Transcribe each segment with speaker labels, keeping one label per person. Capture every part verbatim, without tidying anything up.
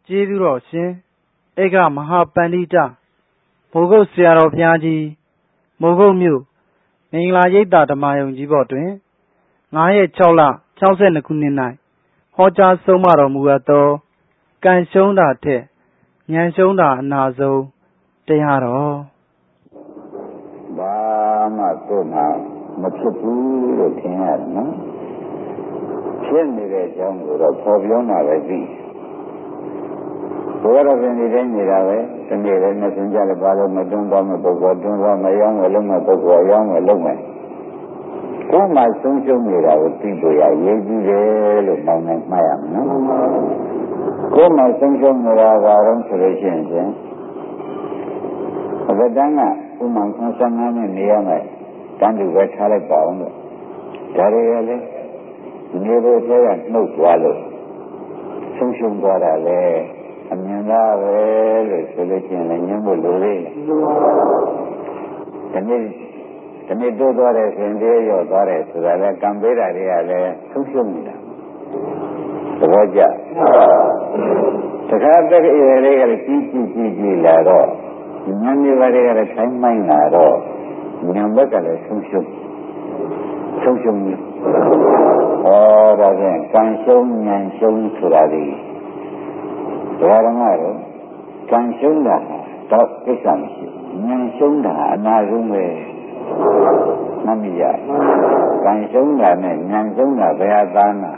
Speaker 1: ကျေးဇူးတော်ရှင်ဧကမဟာပန္တိတမိုးကုတ်ဆရာတော်ဘုရားကြီးမိုးကုတ်မြို့မင်္ဂလာရိပ်သာဓမ္မယုံကြီးပေါ်တွင်ငါးရက်ခြောက်လခြောက်ဆယ်နှစ်ခုနှစ်၌ဟောကြားဆုံးမတော်မူအပ်သောကံရှုံးတာထက်ဉာဏ်ရှုံးတာအနာဆုံးတရားတော်
Speaker 2: ဘာမှသို့မှမဖြစ်ဘူးလို့ထင်ရတယ်နော်ဖြစ်နေတဲ့အကြောင်းကိုတော့ပေါ်ပြောမှပဲသိဘုရားတော်ရှင်ဒီတိုင်းနေတာပဲဒီနေ့လည်းမစင်ကြလည်းဘာလို့မတွန်းသွားမပုဂ္ဂိုလ်တွန်းသွားမရောင်းမလုံးမပုဂ္ဂိုလ်ရောင်းမလုံးမယ်ကိုယ်မှဆုံးရှုံးနေတာကိုသိဖို့ရရေးကြည့်တယ်လို့မောင်းနိုင်မှတ်ရမယ်နော်ကိုယ်မှဆုံးရှုံးနေတာကတော့ဆိုလို့ရှိရင်အဘဒံကဥမှန်ဆန်းဆန်းနဲ့နေရမယ်တန်တူပဲထားလိုက်ပါအောင်လို့ဒါတွေလည်းနေဖို့ထဲကနှုတ်သွားလို့ဆုံးရှုံးသွားတာလေအမြင်သားပဲလို့ဆိုလို့ရှိရင်လည်းညှင်းဖို့လိုသေးတယ်ဒီနေ့ဒီနေ့တိုးသွားတဲ့ရှင်သေးရော့သွားတယ်ဆိုတာလည်းကံပေးတာတွေကလည်းဆုံးရှုံးနေတာသဘောကျတခါတည်းအရေးလေးကလည်းကြီးကြီးကြီးကြီးလာတော့ဉာဏ်မျိုးတွေကလည်းထိုင်းမိုင်းလာတော့ဉာဏ်ဘက်ကလည်းဆုံးရှုံးဆုံးရှုံးပြီဩဒါဖြင့်ကံရှုံးဉာဏ်ရှုံးဆိုတာဒီဘာရမတော့ကံရှုံးတာတော့ကိစ္စမရှိဉာဏ်ရှုံးတာအနာဆုံးပဲမမရကံရှုံးတာနဲ့ဉာဏ်ရှုံးတာဘယ်ဟာသားနာ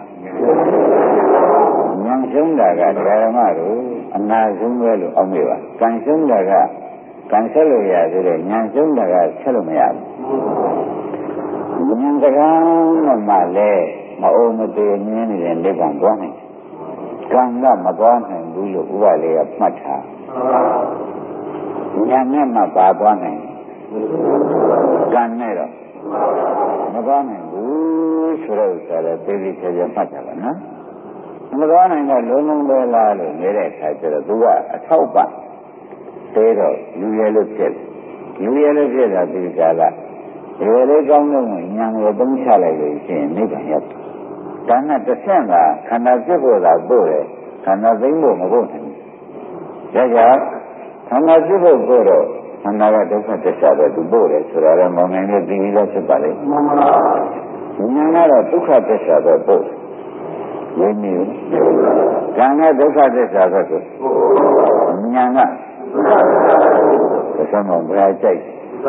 Speaker 2: ဉာဏ်ရှုံးတာကဓမ္မတို့အနာဆုံးပဲလို့အောက်မေ့ပါကံရှုံးတာကကံဆက်လို့ရသေးတယ်ဉာဏ်ရှုံးတာကဆက်လို့မရဘူးဉာဏ်စကားနဲ့မှလည်းမအိုမသေးမြင်နေတဲ့နိဗ္ဗာန်သွားနိုင်ကံကမသွားနိုင်ဘူးလို့ဥပဒေကမှတ်ထားဉာဏ်နဲ့မှပါသွားနိုင်ကံနဲ့တော့မသွားနိုင်ဘူးဆိုတော့ဆိုတော့သိသိချာချာမှတ်တာပါနော်မသွားနိုင်တော့လုံးလုံးပဲလားလို့နေတဲ့အခါကျတော့သူကအထောက်ပံ့သေးတော့လူရဲလို့ဖြစ်လူရဲလို့ဖြစ်တာဒီကာလဒီလိုကောင်းလို့ဉာဏ်ကိုသုံးချလိုက်လို့ရှိရင်နိဗ္ဗာန်ရောက်ဒါနဲ့တစ်ဆင့်ကခန္ဓာဖြစ်ဖို့သာပို့တယ်ခန္ဓာသိမ်းဖို့မပို့နိုင်ဘူးဒါကြောင့်ခန္ဓာဖြစ်ဖို့ပို့တော့ခန္ဓာကဒုက္ခသစ္စာပဲသူပို့တယ်ဆိုတာလည်းမောင်နိုင်လို့သိပြီးတော့ဖြစ်ပါလိမ့်မယ်ဉာဏ်ကတော့ဒုက္ခသစ္စာပဲပို့ရင်းနေကံကဒုက္ခသစ္စာပဲကိုဉာဏ်ကသစ္စာမောင်ဘယ်ကြိုက်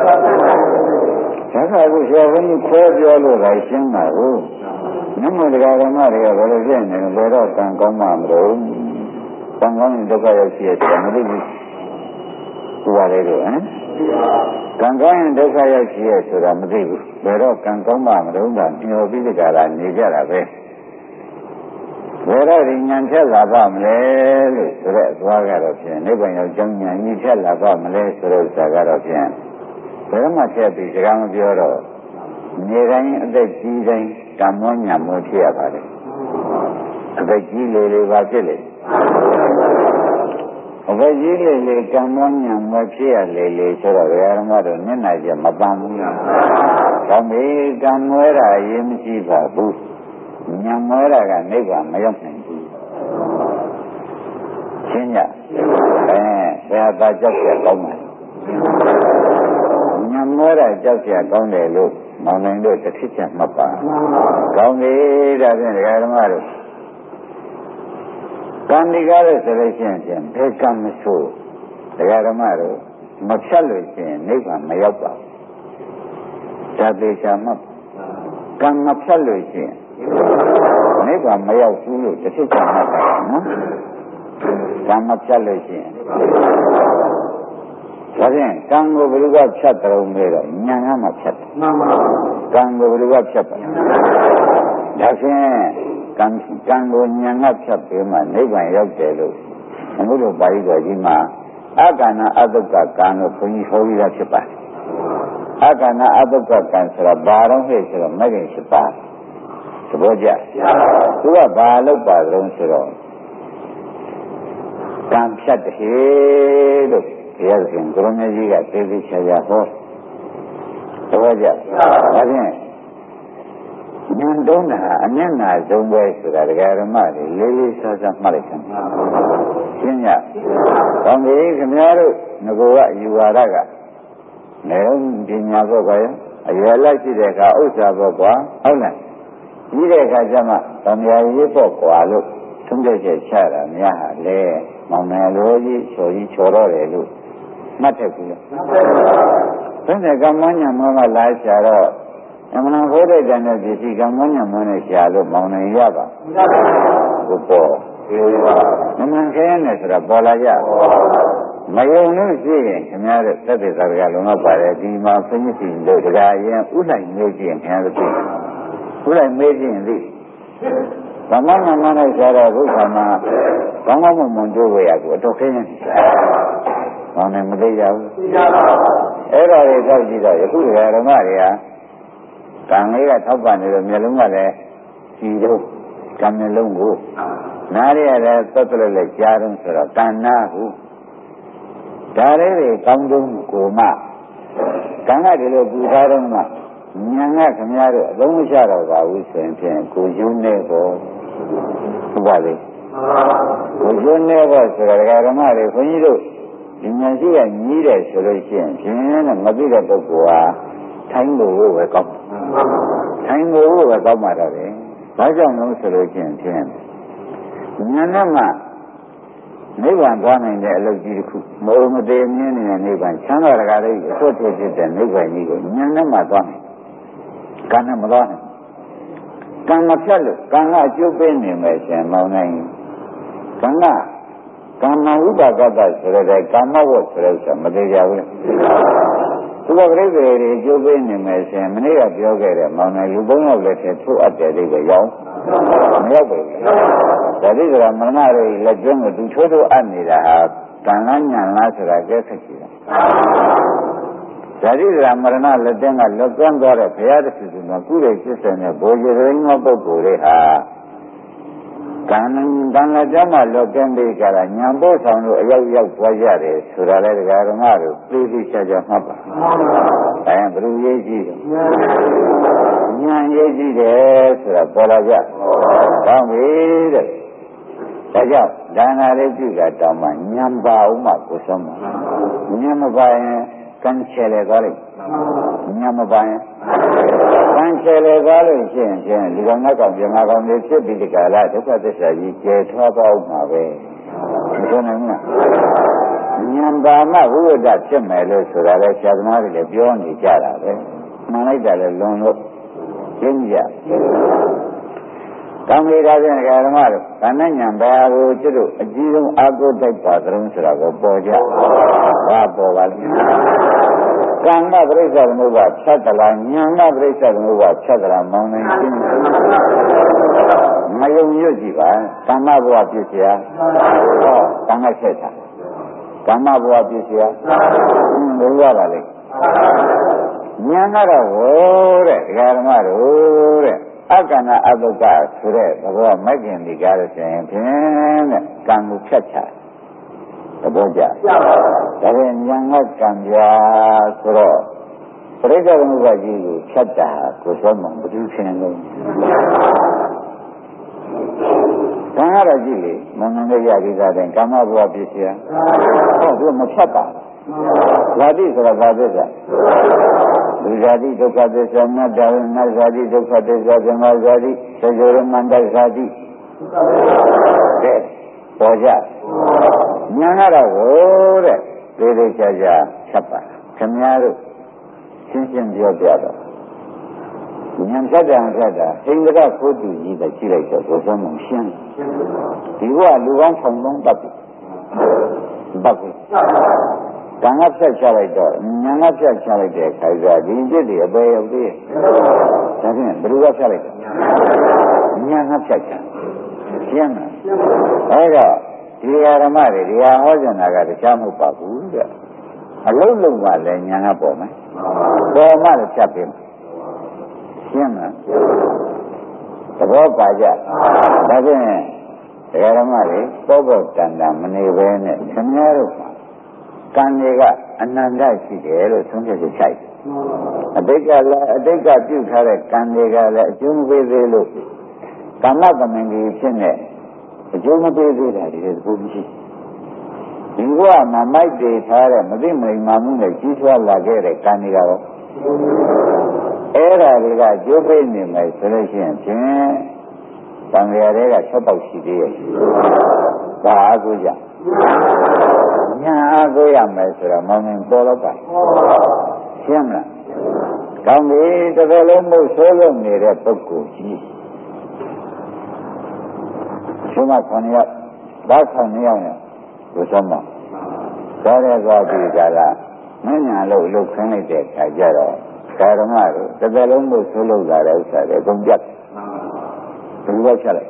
Speaker 2: ဒါကအခုဆရာဘုန်းကြီးခွဲပြောလို့လည်းရှင်းတာကိုနမတရားဓမ္မတွေကဘယ်လိုဖြစ်နေလဲဘယ်တော့ကံကောင်းမှမလို့ကံကောင်းရင်ဒုက္ခရောက်ရှိရတယ်မသိဘူးဥပါလေတော့ဟမ်ကံကောင်းရင်ဒုက္ခရောက်ရှိရဆိုတာမသိဘူးဘယ်တော့ကံကောင်းမှမလို့ကမျောပြီးတကလားနေကြတာပဲဘယ်တော့ဒီဉာဏ်ဖြတ်လာပါမလဲလို့ဆိုတော့သွားကတော့ဖြင့်နိဗ္ဗာန်ရောက်ကြောင်းဉာဏ်ကြီးဖြတ်လာပါမလဲဆိုတော့ဇာကတော့ဖြင့်ဘယ်မှဖြတ်ပြီးစကားမပြောတော့နေတိုင်းအသက်ကြီးတိုင်းကံမောညာမောဖြစ်ရပါတယ်အသက်ကြီးလေလေပါဖြစ်လေအသက်ကြီးလေလေကံမောညာမောဖြစ်ရလေလေဆိုတော့ဘယ်အမှတော့မျက်နှာကျမပန်းဘူးလားဒါမေကံမွဲတာအရင်မရှိပါဘူးဉာဏ်မွဲတာကနိဗ္ဗာန်မရောက်နိုင်ဘူးရှင်းကြအဲဘယ်ဟာကြောက်ရကောင်းမှာဉာဏ်မွဲတာကြောက်ရကောင်းတယ်လို့မောင်နိုင်တို့တစ်ထစ်ချက်မှတ်ပါကောင်းပြီဒါဖြင့်ဒကာဓမ္မတို့ကံဒီကားလို့ဆိုလို့ရှိရင်ဘယ်ကံမဆိုးဒကာဓမ္မတို့မဖြတ်လို့ရှိရင်နိဗ္ဗာန်မရောက်ပါဘူးဒါသေချာမှတ်ကံမဖြတ်လို့ရှိရင်နိဗ္ဗာန်မရောက်ဘူးလို့တစ်ထစ်ချက်မှတ်ပါနော်ကံမဖြတ်လို့ရှိရင်ဒါဖြင့်ကံကိုဘယ်လိုကဖြတ်တယ်မေးတော့ဉာဏ်ကမှဖြတ်တယ်မှန်ပါဘူးကံကိုဘယ်လိုကဖြတ်ပါဒါဖြင့်ကံကံကိုဉာဏ်ကဖြတ်ပြီးမှနိဗ္ဗာန်ရောက်တယ်လို့အခုလိုပါဠိတော်ကြီးမှာအကဏအတုကကံလို့ဘုန်းကြီးဟောပြီးသားဖြစ်ပါတယ်အကဏအတုကကံဆိုတာဘာတော့ဟဲ့ဆိုတော့မဂ္ဂင်၈ပါးသဘောကျသူကဘာလုပ်ပါကြုံဆိုတော့ကံဖြတ်တယ်လို့ဘုရားရှင်ကိုရမကြီးကသေသေးချာချာဟောသဘောကျဒါဖြင့်ဉာဏ်တုံးတာအမျက်နာဆုံးပဲဆိုတာဒကာဓမ္မတွေလေးလေးစားစားမှတ်လိုက်တယ်ရှင်းကြကောင်းပြီခင်ဗျားတို့ငကိုကယူဝါဒကနေပညာဘောကွာအရွယ်လိုက်ရှိတဲ့အခါဥစ္စာဘောကွာဟုတ်လားကြီးတဲ့အခါကျမှဗမာရေးဘောကွာလို့သုံးချက်ချက်ချတာများဟာလေမောင်နယ်လိုကြီးချော်ကြီးချော်တော့တယ်လို့မှတ်တယ်ကူလားဘယ်နဲ့ကမ္မညာမောကလာရှာတော့အမှန်ဟောတဲ့တန်တဲ့ပစ္စည်းကမ္မညာမောနဲ့ရှာလို့မောင်နယ်ရပါဘူးပေါ်မမှန်ခဲနဲ့ဆိုတာပေါ်လာကြမယုံလို့ရှိရင်ခင်ဗျားတို့သက်သေသာကလုံးဝပါတယ်ဒီမှာဘုန်းကြီးစီတို့တရားရင်ဥလိုက်မေးကြည့်ရင်ခင်ဗျားတို့သိဥလိုက်မေးကြည့်ရင်သိဗမာနာမနဲ့ရှာတော့ဘုရားမှာကောင်းကောင်းမွန်မွန်တို့ဝေရကိုအတော့ခင်းနေဘာနဲ့မသိကြဘူးသိကြပါဘူးအဲ့ဒါတွေထောက်ကြည့်တော့ယခုဓမ္မတွေကကံလေးကထောက်ပံ့နေလို့မျိုးလုံးကလည်းကြည်တော့ကံမျိုးလုံးကိုနားရတဲ့သတ်တယ်လည်းကြားတော့ဆိုတော့ကံနာဟုဒါလေးတွေကောင်းတုံးကိုမှကံကဒီလိုပူထားတော့မှညာကခင်ဗျားတို့အလုံးမချတော့ပါဘူးဆိုရင်ဖြင့်ကိုယုံနေပေါ့ဟုတ်ပါလေကိုယုံနေပေါ့ဆိုတော့ဓမ္မတွေခွန်ကြီးတို့ဒီညာရှိကညီးတယ်ဆိုလို့ရှိရင်ဖြင့်မသိတဲ့ပုဂ္ဂိုလ်ဟာထိုင်းလို့ပဲကောင်းထိုင်းလို့ပဲကောင်းမှာတော့တယ်ဘာကြောင့်လဲဆိုလို့ရှိရင်ဖြင့်ညာနဲ့မှနိဗ္ဗာန်သွားနိုင်တဲ့အလုပ်ကြီးတစ်ခုမဟုတ်မသေးမြင်နေတဲ့နိဗ္ဗာန်ချမ်းသာတကားလေးအဆွတ်ဖြစ်ဖြစ်တဲ့နိဗ္ဗာန်ကြီးကိုဉာဏ်နဲ့မှသွားနိုင်ကံနဲ့မသွားနိုင်ကံမဖြတ်လို့ကံကအကျိုးပေးနေမယ်ရှင်မောင်းနိုင်ကံကကာမဝိပါကတ္တဆိုတဲ့ကာမဝတ်ဆိုတဲ့ဆိုမသေးကြဘူးလေသူကပြိဿတွေအကျိုးပေးနေမယ်ရှင်မနေ့ကပြောခဲ့တယ်မောင်းနိုင်လူသုံးယောက်လက်ထဲထိုးအပ်တဲ့အိဗယ်ရောက်မရောက်ဘူးဒါတိကမရဏတွေလက်ကျွန်းကိုသူချိုးထိုးအပ်နေတာဟာကံလားညာလားဆိုတာကြက်ခက်ရှိတာဇာတိကမရဏလက်တင်ကလွတ်သွန်းသွားတဲ့ဘုရားတခင်ကကုရိစစ်စံတဲ့ဘိုးကြီးရင်းသောပုဂ္ဂိုလ်တွေဟာကံကံလက်ကျမှလွတ်ကင်းပြီးကြတာညာပို့ဆောင်လို့အရောက်ရောက်သွားကြတယ်ဆိုတာလေဒကာဓမ္မတို့သိသိချာချာမှတ်ပါအဲဘယ်လိုရေးကြည့်ညာရေးကြည့်တယ်ဆိုတာပေါ်လာကြကောင်းပြီတဲ့ဒါကြောင့်ဒါနာလေးပြုတာတောင်းမှညံပါဦးမှကိုဆုံးမှာညံမပါရင်ကံချဲလေသွားလိမ့်ညံမပါရင်ကံချဲလေသွားလို့ရှိရင်ဖြင့်ဒီကောင်ကကောင်ပြမကောင်တွေဖြစ်ပြီးဒီကလာဒုက္ခသစ္စာကြီးကျဲထွားပေါက်မှာပဲမဆုံးနိုင်ဘူးညံပါမှဝိဝဒ္ဒဖြစ်မယ်လို့ဆိုတာလဲဆရာသမားတွေလည်းပြောနေကြတာပဲမှန်လိုက်တာလည်းလွန်လို့ရှင်းကြကောင်းပြီဒါဖြင့်ဓမ္မတို့ကံနဲ့ဉာဏ်ဘာကိုကျွတ်တို့အကြီးဆုံးအာကိုတိုက်ပါသလုံးဆိုတာကိုပေါ်ကြဘာပေါ်ပါလဲကံကပရိစ္ဆေသမုပ္ပါဖြတ်တလားဉာဏ်ကပရိစ္ဆေသမုပ္ပါဖြတ်တလားမောင်းနေရှင်းမယုံရွတ်ကြည့်ပါကမ္မဘဝပြည့်စရာဟောကံကဆက်တာကမ္မဘဝပြည့်စရာဘယ်ရပါလဲဉာဏ်ကတော့ဟောတဲ့ဓမ္မတို့တဲ့အကဏအတုကဆိုတဲ့သဘောမဂ္ဂင်ဒီကားလို့ဆိုရင်ဖြင့်တဲ့ကံကိုဖြတ်ချသဘောကျဒါပေမဲ့ဉာဏ်ကကံပြဆိုတော့ပရိစ္ဆေသမုပ္ပါကြီးကိုဖြတ်တာကိုယ်ဆုံးမှဘယ်သူဖြစ်နေလို့ကံရတော့ကြည့်လေမငန်းလေးရပြီးသားတဲ့ကာမဘဝပြည့်စရာဟောသူမဖြတ်ပါဇာတိဆိုတာဘာသစ္စာလူဇာတိဒုက္ခသစ္စာနတ္တဝိနဇာတိဒုက္ခသစ္စာဇမဇာတိသေဇေရမန္တဇာတိတဲ့ပေါ်ကြဉာဏ်ကတော့ဟိုတဲ့သေးသေးချာချာဖြတ်ပါခင်များတို့ရှင်းရှင်းပြောပြတော့ဉာဏ်ဖြတ်တယ်ဖြတ်တာအင်္ဂရခိုးတူကြီးပဲရှိလိုက်တော့ဘုရားမရှင်းဒီကလူကောင်းဆောင်ဆုံးပတ်ပြီပတ်ပြီကံကဖြတ်ချလိုက်တော့ဉာဏ်ကဖြတ်ချလိုက်တဲ့ခါကျဒီจิตတွေအပေရောက်သေးဒါဖြင့်ဘယ်လိုကဖြတ်လိုက်ဉာဏ်ကဖြတ်ချရှင်းလားအဲတော့ဒီဓမ္မတွေဒီဟာဟောကြတာကတခြားမဟုတ်ပါဘူးတဲ့အလုံးလုံးကလည်းဉာဏ်ကပေါ်မယ်ပေါ်မှလည်းဖြတ်ပြီရှင်းလားသဘောပါကြဒါဖြင့်ဓမ္မတွေပေါ်ပေါ်တန်တန်မနေဘဲနဲ့ခင်ဗျားတို့ကံတွေကအနန္တရှိတယ်လို့သုံးချက်ချိုက်အတိတ်ကလည်းအတိတ်ကပြုထားတဲ့ကံတွေကလည်းအကျိုးမပေးသေးလို့ကာမကမင်ကြီးဖြစ်နေအကျိုးမပေးသေးတာဒီလိုဘုရားရှိဒီဘဝမှာမိုက်တည်ထားတဲ့မသိမိန်မှမှုနဲ့ကြီးထွားလာခဲ့တဲ့ကံတွေကတော့အဲ့ဒါတွေကကျိုးပေးနေမယ်ဆိုလို့ရှိရင်ဖြင့်တန်ကြရတွေကဆက်ပေါက်ရှိသေးရဲ့ဒါအားကိုကြညာအားကိုရမယ်ဆိုတော့မောင်မင်းပေါ်တော့ပါရှင်းမလားကောင်းပြီတစ်ကလုံးမို့ဆိုးလုံးနေတဲ့ပုဂ္ဂိုလ်ကြီးရှင်မခေါင်းရောက်ဘာခေါင်းရောက်နေဘုရားမတော်ရသွားပြီကလားမညာလို့လှုပ်ခင်းလိုက်တဲ့အခါကျတော့ဓမ္မတို့တစ်ကလုံးမို့ဆိုးလုံးလာတဲ့ဥစ္စာတွေအကုန်ပြတ်ဘယ်လိုချက်လို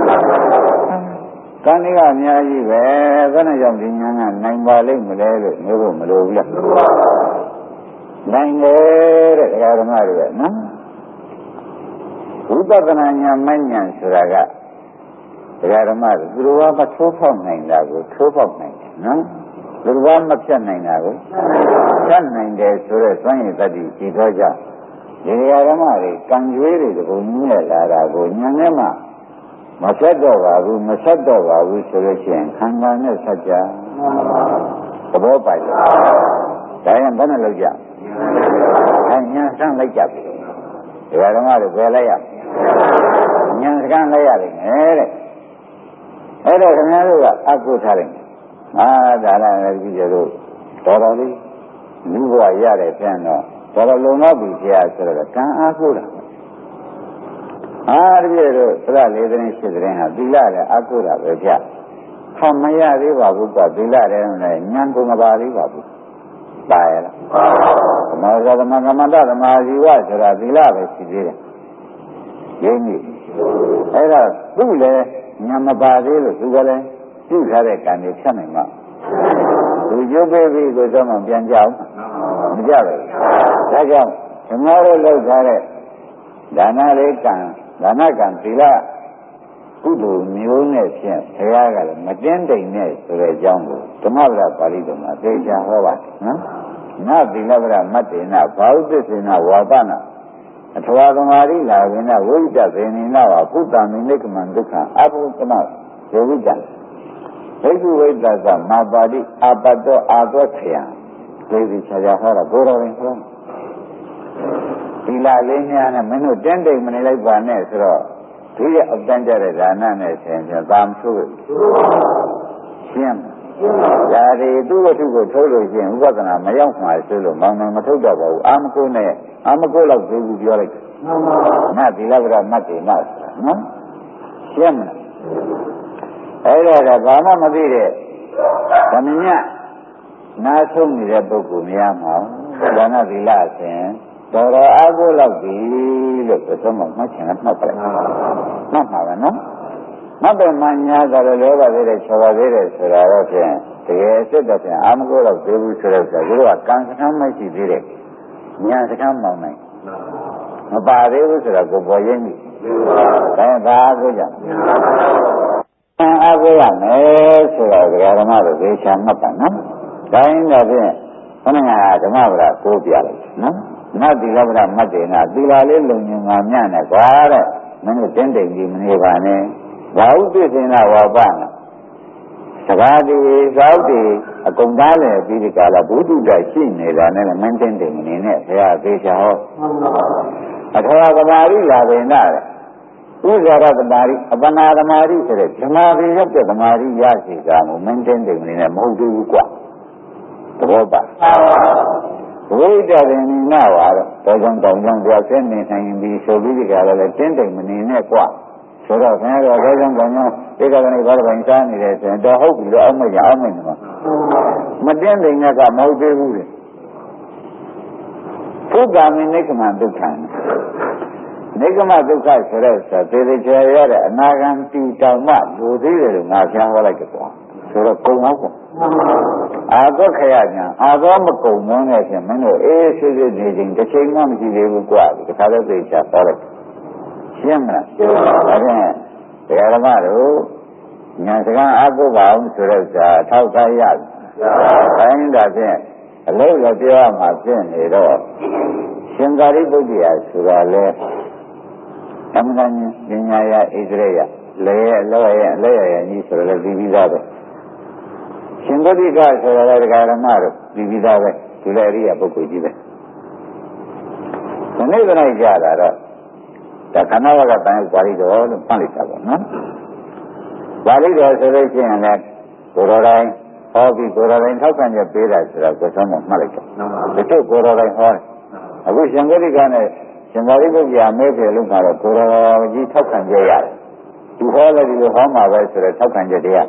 Speaker 2: က်ကံတွေကအများကြီးပဲဘယ်နဲ့ကြောင့်ဒီညာကနိုင်ပါလိမ့်မလဲလို့မျိုးဖို့မလိုဘူးလားနိုင်တယ်တဲ့ဓမ္မတွေကနော်ဝိပဿနာဉာဏ်မဉာဏ်ဆိုတာကဓမ္မတွေသူတို့ကမထိုးဖောက်နိုင်တာကိုထိုးဖောက်နိုင်တယ်နော်သူတို့ကမဖြတ်နိုင်တာကိုဖြတ်နိုင်တယ်ဆိုတော့စွန့်ရည်တတိဒီတော့ကြောင့်ဒီဓမ္မတွေကံကြွေးတွေဒီလိုမြင်လာတာကိုဉာဏ်နဲ့မှမဆက်တော့ပါဘူးမဆက်တော့ပါဘူးဆိုလို့ရှိရင်ခန္ဓာနဲ့ဆက်ကြသဘောပိုက်တယ်ဒါရင်ဘယ်နဲ့လောက်ကြအဲညာဆန်းလိုက်ကြပြီဒီဓမ္မတွေပဲလိုက်ရညာစကန်းလိုက်ရလိမ့်မယ်တဲ့အဲ့တော့ခင်ဗျားတို့ကအကုထားလိုက်အာဒါလည်းကြည့်ကြလို့တော်တော်လေးလူဘဝရတဲ့ပြန်တော့တော်တော်လုံတော့ပြီဆရာဆိုတော့ကံအားကိုးတာအားတပြည့်တို့သရလေးသိန်းရှစ်သိန်းဟာသီလလည်းအားကိုးတာပဲဗျ။ခံမရသေးပါဘူးကသီလလည်းလည်းဉာဏ်ကိုမပါသေးပါဘူး။ပါရလား။သမာဓိသမကမ္မတသမာဓိဝဆိုတာသီလပဲရှိသေးတယ်။ရင်းကြီးအဲ့တော့သူ့လည်းဉာဏ်မပါသေးလို့သူကလည်းပြုထားတဲ့ကံတွေဖြတ်နိုင်မှာ။သူရုပ်ပေးပြီးကိုတော့မှပြန်ကြအောင်မကြပဲ။ဒါကြောင့်ဓမ္မတို့လောက်ထားတဲ့ဒါနလေးကံဒါနကံသီလကုသိုလ်မျိုးနဲ့ဖြင့်ဘုရားကလည်းမတင်းတိမ်နဲ့ဆိုတဲ့အကြောင်းကိုဓမ္မဗုဒ္ဓပါဠိတော်မှာသိချာဟောပါတယ်နော်။နသီလဗရမတ္တေနဘာဝသစ္စေနဝါပနာအထဝါသမารိလာဝိနဝိဒ္ဓဗေနိနဝဘုဒ္ဓမိနိကမံဒုက္ခအဘုသမဇေဝိတ္တဘိက္ခုဝိတ္တသမာပါတိအာပတ္တောအာသောခယံဒီဒီချာချာဟောတာဘုရားရင်ဟောသီလလေးများနဲ့မင်းတို့တင်းတိမ်မနေလိုက်ပါနဲ့ဆိုတော့သူရဲ့အတန်းကြတဲ့ဒါနနဲ့ဆင်ခြင်သာမဆိုးဘူးရှင်းဒါတွေသူ့ဝတ္ထုကိုထုတ်လို့ရှိရင်ဥပဒနာမရောက်မှာဆိုလို့မောင်မောင်မထုတ်တော့ပါဘူးအာမကိုနဲ့အာမကိုလောက်သေးဘူးပြောလိုက်နသီလဗရမတ်တေနဆိုတာနော်ရှင်းမလားအဲ့တော့ကဘာမှမသိတဲ့သမညနားဆုံးနေတဲ့ပုဂ္ဂိုလ်များမှာဒါနသီလအစဉ်တော်တော်အားကိုးလောက်ပြီလို့ဆိုတော့မှတ်ချင်မှတ်ပါလိုက်မှတ်ပါပဲနော်မှတ်တယ်မှညာကြတယ်လောဘသေးတယ်ချော်ပါသေးတယ်ဆိုတာတော့ဖြင့်တကယ်စစ်တော့ဖြင့်အာမကိုတော့သေးဘူးဆိုတော့ဆိုသူတို့ကကံစခန်းမရှိသေးတယ်ညာစခန်းမောင်းနိုင်မပါသေးဘူးဆိုတော့ကိုပေါ်ရင်းပြီဒါဘာအားကိုးကြအားကိုးရမယ်ဆိုတော့ဒကာဓမ္မတို့သေချာမှတ်ပါနော်ဒါရင်တော့ဖြင့်ခဏကဓမ္မဗလာကိုးပြလိုက်နော်နတ်သီလဗရမတ်တေနာသီလလေးလုံညင်ငါမြနဲ့ကွာတဲ့မင်းတို့တင်းတိမ်ကြီးမနေပါနဲ့ဘာဥပ္ပစေနာဝါပနာစကားဒီသောက်ဒီအကုန်သားလည်းပြီးဒီကလာဘုဒ္ဓတရှိနေတာနဲ့မင်းတင်းတိမ်မနေနဲ့ဘုရားသေချာဟောအထဝကမာရိလာဗေနတဲ့ဥဇာရသမารိအပနာသမารိဆိုတဲ့ဓမ္မပိရောက်တဲ့သမารိရရှိတာကိုမင်းတင်းတိမ်မနေနဲ့မဟုတ်သေးဘူးကွာသဘောပါဝိဒ္ဓဗေနိနဝါတော့တောကြောင့်တောင်ကြောင့်ကြောက်ဆင်းနေနိုင်ပြီးဆိုပြီးဒီကလာလည်းတင်းတိမ်မနေနဲ့ကွာဆိုတော့ခင်ဗျားတို့တောကြောင့်တောင်ကြောင့်ဧကဂဏိဘာပိုင်စားနေတယ်ဆိုရင်တော့ဟုတ်ပြီလို့အောက်မရအောင်မင်းမှာမတင်းတိမ်နဲ့ကမဟုတ်သေးဘူးလေဘုဒ္ဓမိနိကမဒုက္ခနိကမဒုက္ခဆိုတဲ့ဆိုသေသေးချာရတဲ့အနာဂံတီတောင်မှလူသေးတယ်လို့ငါပြန်ဟောလိုက်ကြကွာဆိုတော့ကုံအောင်ပေါ့အာသောခရညာအာသောမကုံမင်းနဲ့ဖြင့်မင်းတို့အေးဆေးဆေးနေခြင်းတစ်ချိန်မှမရှိသေးဘူးကွာဒီခါတော့သိချာပေါ်လိုက်ရှင်းမလားဒါဖြင့်တရားဓမ္မတို့ညာစကားအာကိုပါအောင်ဆိုတော့သာထောက်ထားရတိုင်းဒါဖြင့်အလို့လည်းပြောရမှာဖြစ်နေတော့ရှင်သာရိပုတ္တရာဆိုတာလဲအမှန်တန်ပညာရဣသရေယလဲရဲ့အလို့ရဲ့အလဲရဲ့ညီဆိုတော့လည်းပြီးပြီးသားပဲရှင်ဂုတိကဆိုတော့ဒကာရမတို့ဒီပြီးသားပဲဒီလည်းအရိယာပုဂ္ဂိုလ်ကြီးပဲဒီနေ့ကနေကြတာတော့ဒါခန္ဓာဝကတန်ပါဠိတော်လို့ဖတ်လိုက်တာပေါ့နော်ပါဠိတော်ဆိုလို့ရှိရင်လည်းကိုယ်တော်တိုင်းဟောပြီးကိုယ်တော်တိုင်းထောက်ခံချက်ပေးတာဆိုတော့ကိုယ်ဆုံးမမှတ်လိုက်တော့ဒီတို့ကိုယ်တော်တိုင်းဟောအခုရှင်ဂုတိကနဲ့ရှင်သာရိပုတ္တရာမဲပြေလုံးကတော့ကိုယ်တော်ကြီးထောက်ခံချက်ရတယ်ဒီဟောလည်းဒီလိုဟောမှာပဲဆိုတော့ထောက်ခံချက်တရား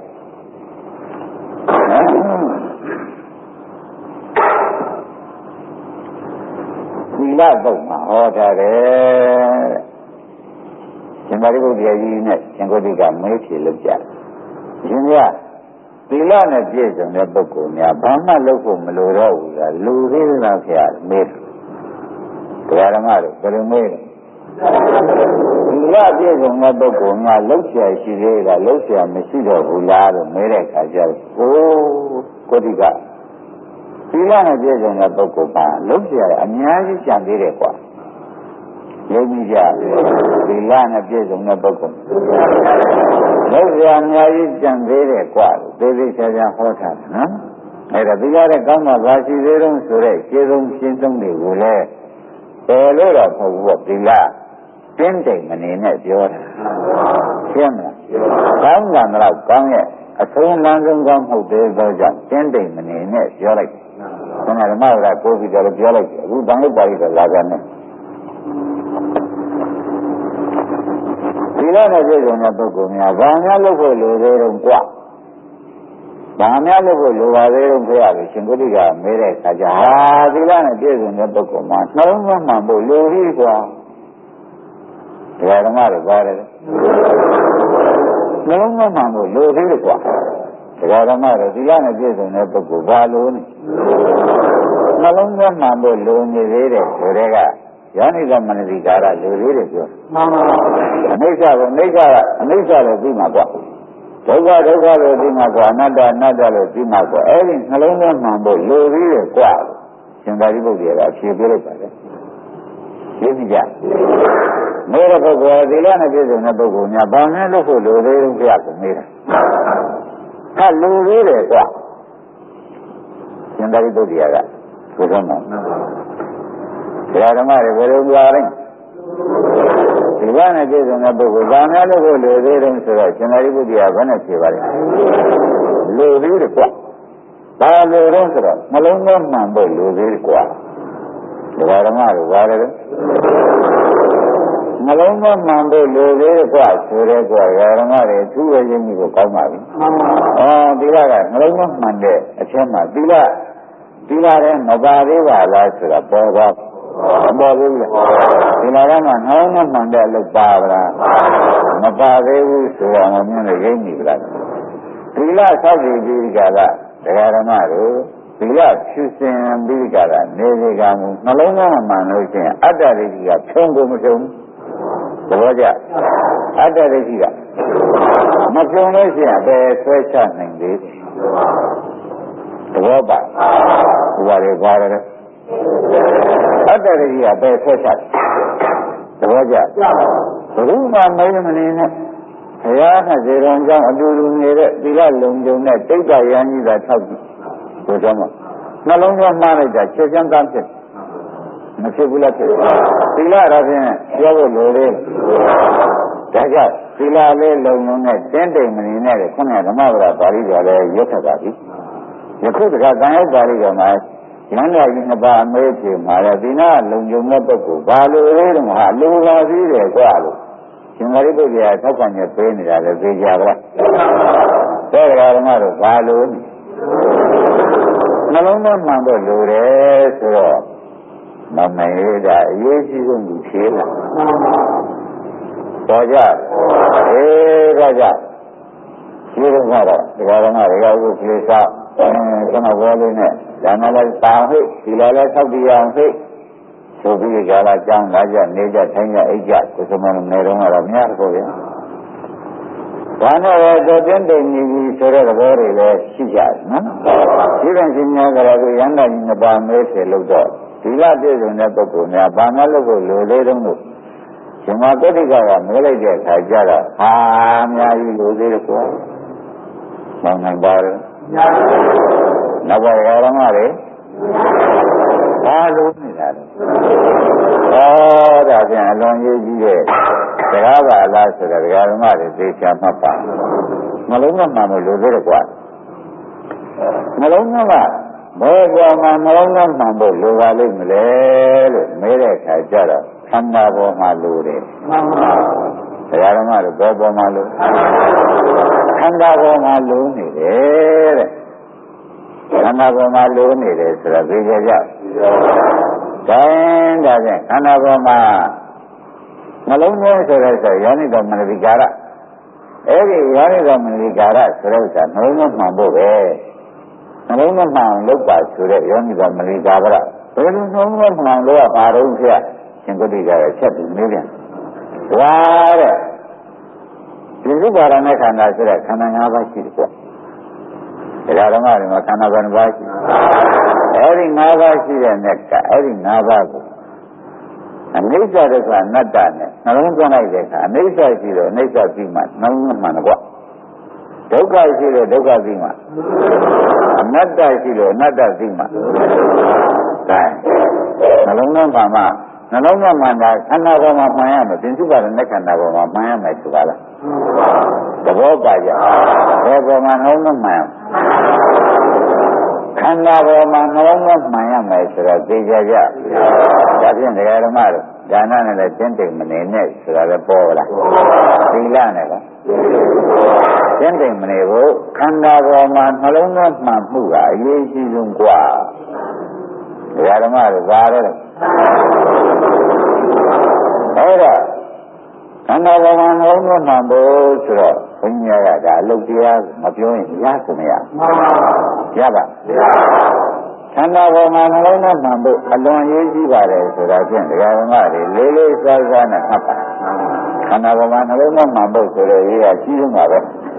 Speaker 2: ဒီလတော့မှာဟောထားတယ်ရှင်သာရိပုတ္တရာကြီးနဲ့ရှင်ဂုတိကမဲပြေလုံးကြရှင်ကသီလနဲ့ပြည့်စုံတဲ့ပုဂ္ဂိုလ်များဘာမှလုပ်ဖို့မလိုတော့ဘူးလားလူသေးလားခင်ဗျာမေးတယ်ဓမ္မတို့ဘယ်လိုမေးလဲသီလပြည့်စုံတဲ့ပုဂ္ဂိုလ်များလှုပ်ရှားရှိသေးလားလှုပ်ရှားမရှိတော့ဘူးလားလို့မေးတဲ့အခါကျတော့ကိုကိုတိကသီလနဲ့ပြည့်စုံတဲ့ပုဂ္ဂိုလ်ကလှုပ်ရှားအများကြီးကြံသေးတယ်ကွာယုံကြည်ကြသီလနဲ့ပြည့်စုံတဲ့ပုဂ္ဂိုလ်လှုပ်ရှားအများကြီးကြံသေးတယ်ကွာသေသေးချာချာဟောထားတယ်နော်အဲ့ဒါသီလနဲ့ကောင်းမှပါရှိသေးတော့ဆိုတဲ့ခြေဆုံးရှင်းဆုံးတွေကိုလည်းပယ်လို့တော့မဟုတ်ဘူးသီလတင်းတိမ်မနေနဲ့ပြောတာရှင်းမလားကောင်းတယ်မလားကောင်းရဲ့အဆုံးလမ်းဆုံးကောင်းမဟုတ်သေးသောကြောင့်တင်းတိမ်မနေနဲ့ပြောလိုက်တယ်ခဏဓမ္မကကိုယ်ပြီးတော့ပြောလိုက်တယ်အခုတန်လို့ပါဠိတော်လာကြတယ်သီလနဲ့ပြည့်စုံတဲ့ပုဂ္ဂိုလ်များဘာများလုပ်ဖို့လိုသေးတော့ကြွဘာများလုပ်ဖို့လိုပါသေးတော့ဖရာကြီးရှင်ဂုတိကမဲတဲ့အခါကျဟာသီလနဲ့ပြည့်စုံတဲ့ပုဂ္ဂိုလ်မှာနှလုံးသွင်းမှဖို့လိုပြီကွာဒီဓမ္မတွေပါတယ်နှလုံးသွင်းမှဖို့လိုသေးတယ်ကွာဒီဓမ္မတွေသီလနဲ့ပြည့်စုံတဲ့ပုဂ္ဂိုလ်ဘာလို့လဲနှလုံးသွင်းမှဖို့လိုနေသေးတယ်ဆိုတဲ့ကယောနိကမနတိကာရလိုသေးတယ်ပြောမှန်ပါပါအနိစ္စကိုအနိစ္စကအနိစ္စလို့ပြီးမှာကွာဒုက္ခဒုက္ခလို့ပြီးမှာကွာအနတ္တအနတ္တလို့ပြီးမှာကွာအဲ့ဒီနှလုံးသွင်းမှဖို့လိုသေးတယ်ကွာရှင်သာရိပုတ္တရာကဖြေပြလိုက်ပါတယ်သိပြီကြမေရပုဂ္ဂိုလ်သီလနဲ့ပြည့်စုံတဲ့ပုဂ္ဂိုလ်များဘာနဲ့လို့ဖို့လိုသေးလို့ဖျက်ကိုမေးတာဟာလိုသေးတယ်ကွာရှင်သာရိပုတ္တရာကဆိုတော့မှဘုရားဓမ္မတွေဘယ်လိုပြောလဲဒီကနေ့ပြည့်စုံတဲ့ပုဂ္ဂိုလ်ဘာများလို့ဖို့လိုသေးတယ်ဆိုတော့ရှင်သာရိပုတ္တရာဘယ်နဲ့ဖြေပါလဲလိုသေးတယ်ကွာဘာလိုတော့ဆိုတော့မလုံးမမှန်ဖို့လိုသေးတယ်ကွာဒီဓမ္မတွေပါတယ်နှလုံးသွင်းမှန်ဖို့လိုသေးတယ်ကွာဆိုရဲကွာဓမ္မတွေသူ့ရဲ့ရင်းကြီးကိုကောင်းပါပြီ။အော်သီလကနှလုံးသွင်းမှန်တဲ့အချက်မှာသီလသီလရဲ့မပါသေးပါလားဆိုတာပေါ်ပါမပေါ်ဘူးလေ။သီလကမှနှလုံးသွင်းမှန်တဲ့အလုပ်ပါဗလားမပါသေးဘူးဆိုတော့မမြင်လို့ရင်းနေဗလား။သီလဆောက်တည်ပြီးကြလားတရားဓမ္မတို့သီလဖြူစင်ပြီးကြတာနေဒီကမှုနှလုံးသွင်းမှန်လို့ရှိရင်အတ္တဒိဋ္ဌိကဖြုံကိုမဖြုံဘူးသဘောကျအတ္တဒိဋ္ဌိကမဖြုံလို့ရှိရင်ဘယ်ဆွဲချနိုင်သေးသဘောပါဘုရားတွေပါရတယ်အတ္တဒိဋ္ဌိကဘယ်ဆွဲချသဘောကျဘုရားမမေးမနေနဲ့ဘုရားနဲ့ဇေရုံကြောင့်အတူတူနေတဲ့သီလလုံခြုံတဲ့တိတ်တရန်ကြီးသာထောက်ကြည့်ဆိုကြမှာနှလုံးသွင်းမှားလိုက်တာချက်ချင်းသားဖြစ်မဖြစ်ဘူးလားဖြစ်သီလတော့ဖြင့်ပြောဖို့လိုသေးဒါကြောင့်သီလလေးလုံလုံနဲ့တင်းတိမ်မနေနဲ့ခုနကဓမ္မဗရာပါဠိတော်လည်းရွတ်ထက်ပါပြီယခုတခါကံရောက်ပါဠိတော်မှာလမ်းတော်ကြီးနှစ်ပါးအမေးဖြေမှာလည်းသီလလုံခြုံတဲ့ပုဂ္ဂိုလ်ဘာလို့လဲတော့ဟာလိုပါသေးတယ်ကွာလို့ရှင်သာရိပုတ္တရာထောက်ခံချက်ပေးနေတာလည်းသိကြပါလားတဲ့ဓမ္မတို့ဘာလို့နှလုံးသွင်းမှန်ဖို့လိုတယ်ဆိုတော့မမေးတာအရေးကြီးဆုံးသူဖြေလာတော်ကြအေးဒါကြောင့်ဒီလိုကတော့ဒီကောင်ကတွေကအခုကလေးစားအဲကျွန်တော်ပြောလေးနဲ့ဒါမှလည်းတာဟိဒီလိုလဲဆောက်ပြအောင်ဟိဆိုပြီးကြလာကြောင်းလာကြနေကြထိုင်ကြအိတ်ကြကိုစမနေတော့ကတော့များတော့ဗျာဘာနဲ့လဲတော့တင်းတိမ်နေပြီဆိုတဲ့သဘောတွေလည်းရှိကြတယ်နော်ဒီကံရှင်များကလည်းရန်တာကြီးနှစ်ပါးမဲဆယ်လို့တော့ဒီလပြည့်စုံတဲ့ပုဂ္ဂိုလ်များဘာမှလုပ်ဖို့လိုသေးတုံးလို့ရှင်မကုဋ္ဌိကကမဲလိုက်တဲ့အခါကျတော့ဟာအများကြီးလိုသေးတယ်ကွာမောင်နိုင်ပါတော့နောက်ဘယ်ဓမ္မတွေဘာလို့နေတာလဲဟောဒါပြန်အလွန်ရေးကြီးတဲ့စကားပါလားဆိုတော့ဒကာဓမ္မတွေသိချာမှတ်ပါနှလုံးသားမှမလို့သေးတယ်ကွာနှလုံးသားကဘယ်ကြောင့်မှနှလုံးသားမှဖို့လိုပါလိမ့်မလဲလို့မေးတဲ့အခါကျတော့ခန္ဓာပေါ်မှာလိုတယ်မှန်ပါဒကာဓမ္မတွေဘောပေါ်မှာလိုခန္ဓာပေါ်မှာလိုနေတယ်တဲ့ခန္ဓာပေါ်မှာလိုနေတယ်ဆိုတော့သိကြကြတိုင်းဒါဖြင့်ခန္ဓာပေါ်မှာနှလုံးသွင်းဆိုတဲ့ဆိုယောနိတော်မနတိကာရအဲ့ဒီယောနိတော်မနတိကာရဆိုတဲ့ဥစ္စာနှလုံးသွင်းမှန်ဖို့ပဲနှလုံးသွင်းမှန်လောက်ပါဆိုတဲ့ယောနိတော်မနတိကာရဘယ်လိုနှလုံးသွင်းမှန်လို့ပါတော့ဖျက်ရှင်ကုတိကြရချက်ပြီးနေပြန်ဝါတဲ့ဒီဥပါဒနဲ့ခန္ဓာဆိုတဲ့ခန္ဓာ၅ပါးရှိတယ်ကွဒါဓမ္မတွေမှာခန္ဓာဘယ်နှပါးရှိအဲ့ဒီ၅ပါးရှိတဲ့နဲ့ကအဲ့ဒီ၅ပါးကိုအနိစ္စဒုက္ခအနတ္တနဲ့နှလုံးသွင်းလိုက်တဲ့အခါအနိစ္စရှိလို့အနိစ္စပြီးမှနှလုံးသွင်းမှန်တော့ဒုက္ခရှိလို့ဒုက္ခပြီးမှအနတ္တရှိလို့အနတ္တပြီးမှဒါနှလုံးသွင်းမှမှနှလုံးသွင်းမှတာခန္ဓာပေါ်မှာမှန်ရမယ်သင်္စုပါဒနဲ့ခန္ဓာပေါ်မှာမှန်ရမယ်ဆိုပါလားသဘောပါကြဘယ်ပေါ်မှာနှလုံးသွင်းမှန်ခန္ဓာပေါ်မှာနှလုံးသွင်းမှန်ရမယ်ဆိုတော့သိကြကြဒါဖြင့်ဒကာဓမ္မတို့ဒါနနဲ့လည်းကျင့်တိမ်မနေနဲ့ဆိုတာလည်းပေါ်လာသီလနဲ့ကကျင့်တိမ်မနေဘူးခန္ဓာပေါ်မှာနှလုံးသွင်းမှန်မှုကအရေးကြီးဆုံးกว่าဒကာဓမ္မတို့ဒါလည်းအဲ့ဒါခန္ဓာပေါ်မှာနှလုံးသွင်းမှန်ဖို့ဆိုတော့ဘုရားကဒါအလုပ်တရားမပြောရင်ရကုန်မရရပါခန္ဓာပေါ်မှာနှလုံးသွင်းမှန်ဖို့အလွန်ရေးကြီးပါတယ်ဆိုတာဖြင့်ဒကာဓမ္မတွေလေးလေးစားစားနဲ့မှတ်ပါခန္ဓာပေါ်မှာနှလုံးသွင်းမှန်ဖို့ဆိုတဲ့ရေးကကြီးဆုံးပါပဲ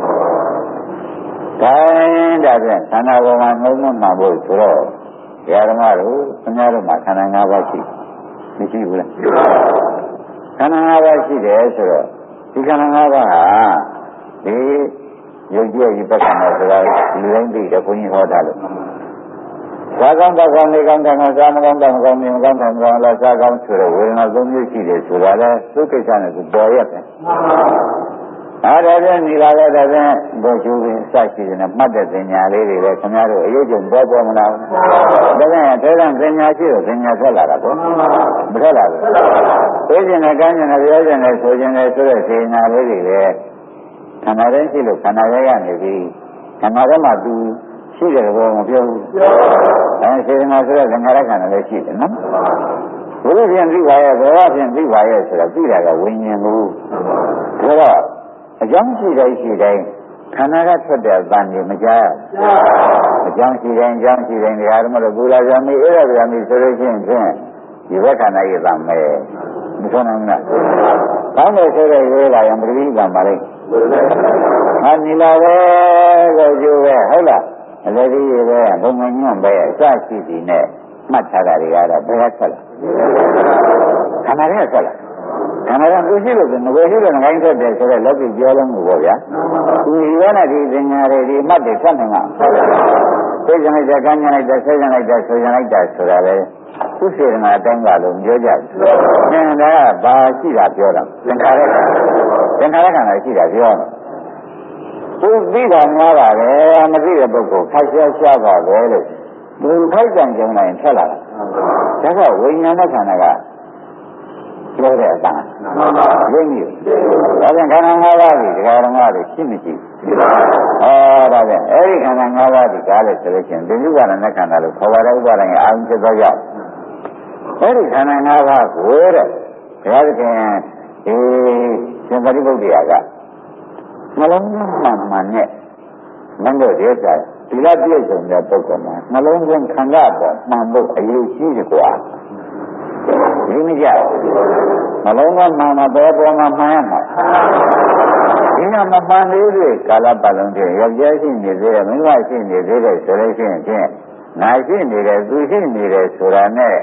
Speaker 2: ဒါဒါဖြင့်ခန္ဓာပေါ်မှာနှလုံးသွင်းမှန်ဖို့ဆိုတော့ဒကာဓမ္မတို့ခင်ဗျားတို့မှာခန္ဓာ၅ပါးရှိမရှိဘူးလားခန္ဓာ၅ပါးရှိတယ်ဆိုတော့ဒီခန္ဓာ၅ပါးဟာဒီယုတ်ကြည်ဒီပက္ခဏာဆိုတာလူတိုင်းသိတယ်ဘုန်းကြီးဟောတာလို့သာကောင်းတောက်ကောင်းနေကောင်းတယ်စားမကောင်းတောက်ကောင်းနေမကောင်းတယ်ကောင်းလားစားကောင်းဆိုတော့ဝေဒနာသုံးမျိုးရှိတယ်ဆိုတာလဲသူ့ကိစ္စနဲ့သူပေါ်ရတယ်အားဒါပြန်နေလာတဲ့ဒါပြန်ဘုကျူးရင်စရှိတယ်နဲ့မှတ်တဲ့ပညာလေးတွေလည်းခင်ဗျားတို့အရေးကြုံပေါ်ပေါ်မလားဒါပြန်အဲဒါပညာရှိတော့ပညာထွက်လာတာပေါ့မထွက်လာဘူးသိကျင်တဲ့ကမ်းကျင်တဲ့ပြောကျင်တဲ့ဆိုကျင်တဲ့ဆိုတဲ့စေနာလေးတွေလည်းခန္ဓာတိုင်းရှိလို့ခန္ဓာရဲ့ကနေပြီးခန္ဓာထဲမှာသူရှိတယ်ဘောမပြောဘူးအဲစေနာဆိုတဲ့ခန္ဓာရဲ့ခန္ဓာလည်းရှိတယ်နော်ဘုရားပြန်ပြီးပါရဲ့ဘောပြန်ပြီးပါရဲ့ဆိုတော့ပြီးတာကဝိညာဉ်ဘူးဒါတော့အကြောင်းရှိတိုင်းရှိတိုင်းခန္ဓာကထွက်တဲ့အတန်ကြီးမကြားအကြောင်းရှိတိုင်းအကြောင်းရှိတိုင်းဒီဟာမှတော့ဘူလာဇာမီအဲ့ဒါဇာမီဆိုလို့ရှိရင်ဖြင့်ဒီဘက်ခန္ဓာရဲ့တန်မဲ့မဆုံးနိုင်ဘူးလားကောင်းတယ်ဆိုတဲ့ရေးလာရင်ပရိသတ်ပါလိမ့်ဟာနီလာပဲကိုကျိုးပဲဟုတ်လားအလေဒီပဲဘုံမညွန့်ပဲအစရှိသည်နဲ့မှတ်ထားတာတွေကတော့ဘယ်ကဆက်လာခန္ဓာရဲ့ဆက်လာခန္ဓာကသူရှိလို့ငွေရှိလို့ငိုင်းထွက်တယ်ဆိုတော့လောကီပြောလုံးကိုပေါ့ဗျာဒီရနဲ့ဒီပညာတွေဒီမှတ်တွေဆက်နေမှာသိကြလိုက်တဲ့ကံကြလိုက်တဲ့ဆွေးကြလိုက်တဲ့ဆိုကြလိုက်တဲ့ဆိုတာလေသူစေတနာအတိုင်းကလို့ပြောကြတယ်။သင်္ခါရဘာရှိတာပြောတာသင်္ခါရသင်္ခါရခန္ဓာရှိတာပြောတာသူသိတာများပါပဲမသိတဲ့ပုဂ္ဂိုလ်ခိုက်ရှားရှားပါပဲလို့သူခိုက်ကြံကြုံလိုက်ထက်လာတာဒါကဝိညာဉ်နဲ့ခန္ဓာကပြောတဲ့အတန်ရင်းကြီးဒါပြန်ခန္ဓာ၅ပါးကြီးဒကာဓမ္မတွေရှိမရှိဟောဒါပြန်အဲ့ဒီခန္ဓာ၅ပါးကြီးကားလို့ဆိုလို့ရှိရင်ဒီဥပါဒနဲ့ခန္ဓာလို့ခေါ်ပါတဲ့ဥပါဒရဲ့အာရုံဖြစ်သောကြောင့်အဲ့ဒီခန္ဓာ၅ပါးကိုတဲ့ဘုရားသခင်ဒီရှင်သာရိပုတ္တရာကနှလုံးသွင်းမှန်မှန်နဲ့မင်းတို့ဒီကဒီလားပြည့်စုံတဲ့ပုဂ္ဂိုလ်မှာနှလုံးသွင်းခန္ဓာပေါ်မှန်ဖို့အရေးကြီးတယ်ကွာဒီမကြနှလုံးသားမှန်မှာပေါ်ပေါ်မှာမှန်ရမှာဒီကမမှန်သေးသေးကာလပတ်လုံးတည်းယောက်ျားရှိနေသေးတယ်မိန်းမရှိနေသေးတယ်ဆိုလို့ရှိရင်ဖြင့်ငါရှိနေတယ်သူရှိနေတယ်ဆိုတာနဲ့မ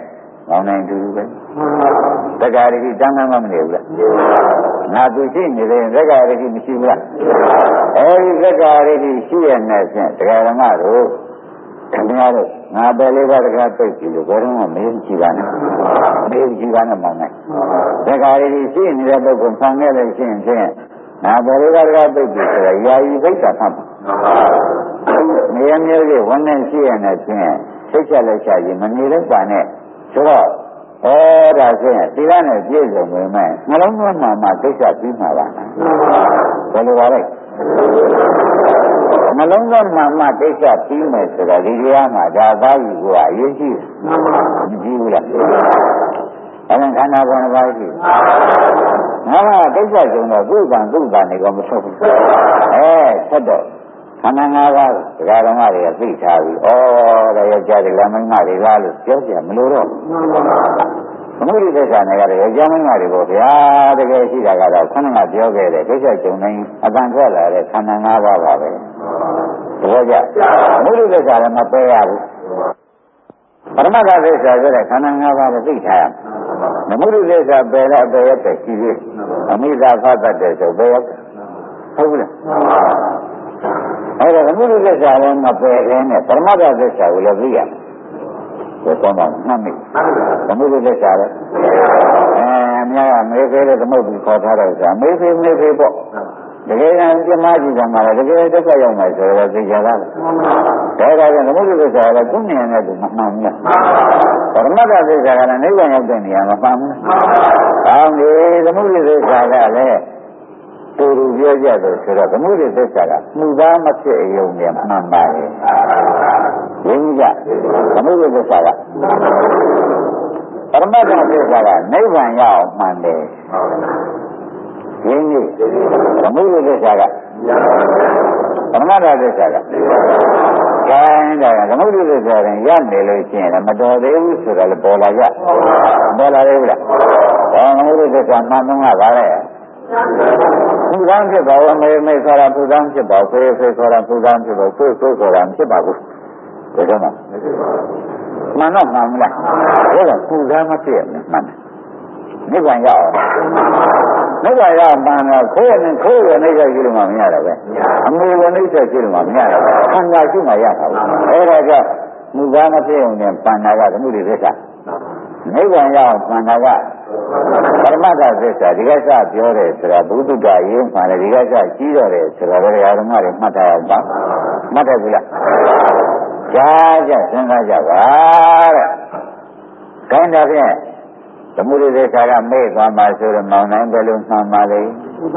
Speaker 2: ကောင်းနိုင်တူပဲသက္ကာရတိတန်းတန်းမနေဘူးလားငါသူရှိနေတယ်သက္ကာရတိမရှိဘူးလားအဲဒီသက္ကာရတိရှိရတဲ့ဖြင့်တရားဓမ္မတို့ခင်ဗျားတို့ငါပဲလေးပါးတကားသိပြီလို့ဘယ်တော့မှမေးကြည့်ပါနဲ့မေးကြည့်ပါနဲ့မောင်းနိုင်သက္ကာရတိရှိနေတဲ့ပုဂ္ဂိုလ်ဆံခဲ့လို့ရှိရင်ဖြင့်ငါပဲလေးပါးတကားသိပြီဆိုတော့ယာယီသိက္ခာဖတ်ပါနေရာမျိုးကြီးဝန်နဲ့ရှိရတဲ့ဖြင့်သိချလိုက်ချရင်မနေလို့ပါနဲ့ဆိုတော့ဩဒါဖြင့်သီလနဲ့ပြည့်စုံပေမဲ့နှလုံးသွင်းမှမှသိချပြီးမှာပါဘယ်လိုပါလဲနှလုံးသွင်းမှမှသိချပြီးမယ်ဆိုတော့ဒီတရားမှာဒါသားကြီးကအရေးကြီးတယ်မကြည့်ဘူးလားအဲ့ဒါခန္ဓာဘဝတစ်ပါးရှိငါကသိချကြုံတော့ကုသံကုသနေကောမထွက်ဘူးအဲဆက်တော့ခန္ဓာ၅ပါးဒကာဓမ္မတွေကသိထားပြီ။ဩဒါရကြတယ်လမ်းမင်းမတွေလားလို့ပြောကြမလို့တော့သမုဒိသစ္စာနဲ့ကတည်းကကြောင်းမင်းမတွေကိုဗျာတကယ်ရှိတာကတော့ခန္ဓာကပြောခဲ့တယ်ဒိဋ္ဌိကြုံနေအတန်ထွက်လာတဲ့ခန္ဓာ၅ပါးပါပဲ။တကယ်ကြသမုဒိသစ္စာလည်းမပယ်ရဘူး။ပရမတ္ထသစ္စာဆိုတဲ့ခန္ဓာ၅ပါးကိုသိထားရမယ်။သမုဒိသစ္စာပယ်လည်းပယ်ရတဲ့ရှိသေးအမိသာဖတ်တတ်တဲ့ဆိုပယ်ရဟုတ်ဘူးလားအဲ့ဒါသမုဒိသစ္စာလည်းမပယ်ခင်နဲ့ပရမတ္ထသစ္စာကိုလည်းသိရမယ်။ဒီကောင်းတော့မှတ်မိသမုဒိသစ္စာလည်းအဲအများကမေဖေးတဲ့သမုဒ္ဒိခေါ်ထားတဲ့ဥစ္စာမေဖေးမေဖေးပေါ့တကယ်ကပြမကြည့်ကြမှာလည်းတကယ်ဒုက္ခရောက်မယ်ဆိုတော့သိကြတာလေ။ဒါကြောင့်သမုဒိသစ္စာလည်းသူ့ဉာဏ်နဲ့သူမမှန်ဘူး။ပရမတ္ထသစ္စာကလည်းနိဗ္ဗာန်ရောက်တဲ့နေရာမှာမှန်ဘူး။ကောင်းပြီသမုဒိသစ္စာကလည်းတူတူပြောကြတယ်ဆိုတော့သမုဒိသစ္စာကမှုသားမဖြစ်အယုံနဲ့မှန်ပါလေ။ရင်းကြသမုဒိသစ္စာကပရမတ္ထသစ္စာကနိဗ္ဗာန်ရောက်မှန်တယ်။ရင်းကြီးသမုဒိသစ္စာကပရမတ္ထသစ္စာကကျန်တယ်သမုဒိသစ္စာရင်ရနေလို့ရှိရင်မတော်သေးဘူးဆိုတော့လည်းပေါ်လာကြပေါ်လာသေးဘူးလား။သမုဒိသစ္စာမှန်မှန်ကပါလေ။ဘုရားဖြစ်ပါဦးမေမေခေါ်တာဘုရားဖြစ်ပါဖေးဖေးခေါ်တာဘုရားဖြစ်ပါဖေးဖေးခေါ်တာဖြစ်ပါဘူးဒါကြောင့်မှန်တော့မှန်မလားဒါကဘုရားမဖြစ်ဘူးမှန်တယ်နိဗ္ဗာန်ရောက်နိဗ္ဗာန်ရောက်မှန်တော့ခိုးရင်ခိုးရနေကြရှိလို့မှမရတော့ပဲအမေဝနိစ္စရှိလို့မှမရတော့ခန္ဓာရှိမှရတာဘူးအဲဒါကြောင့်ဘုရားမဖြစ်အောင်နဲ့ပန္နာကသမုဒိသစ္စာနိဗ္ဗာန်ရောက်ပန္နာကပရမတ္ထသစ္စာဒီကစပြောတယ်ဆိုတာဘုဒ္ဓဂရေးမှလည်းဒီကစကြီးတော့တယ်ဆိုတာဘယ်ဓမ္မတွေမှတ်ထားအောင်ပါမှတ်တယ်ဘူးလားကြားကြစဉ်းစားကြပါတဲ့ခိုင်းတာဖြင့်သမုဒိသစ္စာကမေ့သွားမှာဆိုတော့မောင်နိုင်တယ်လို့မှန်ပါလေ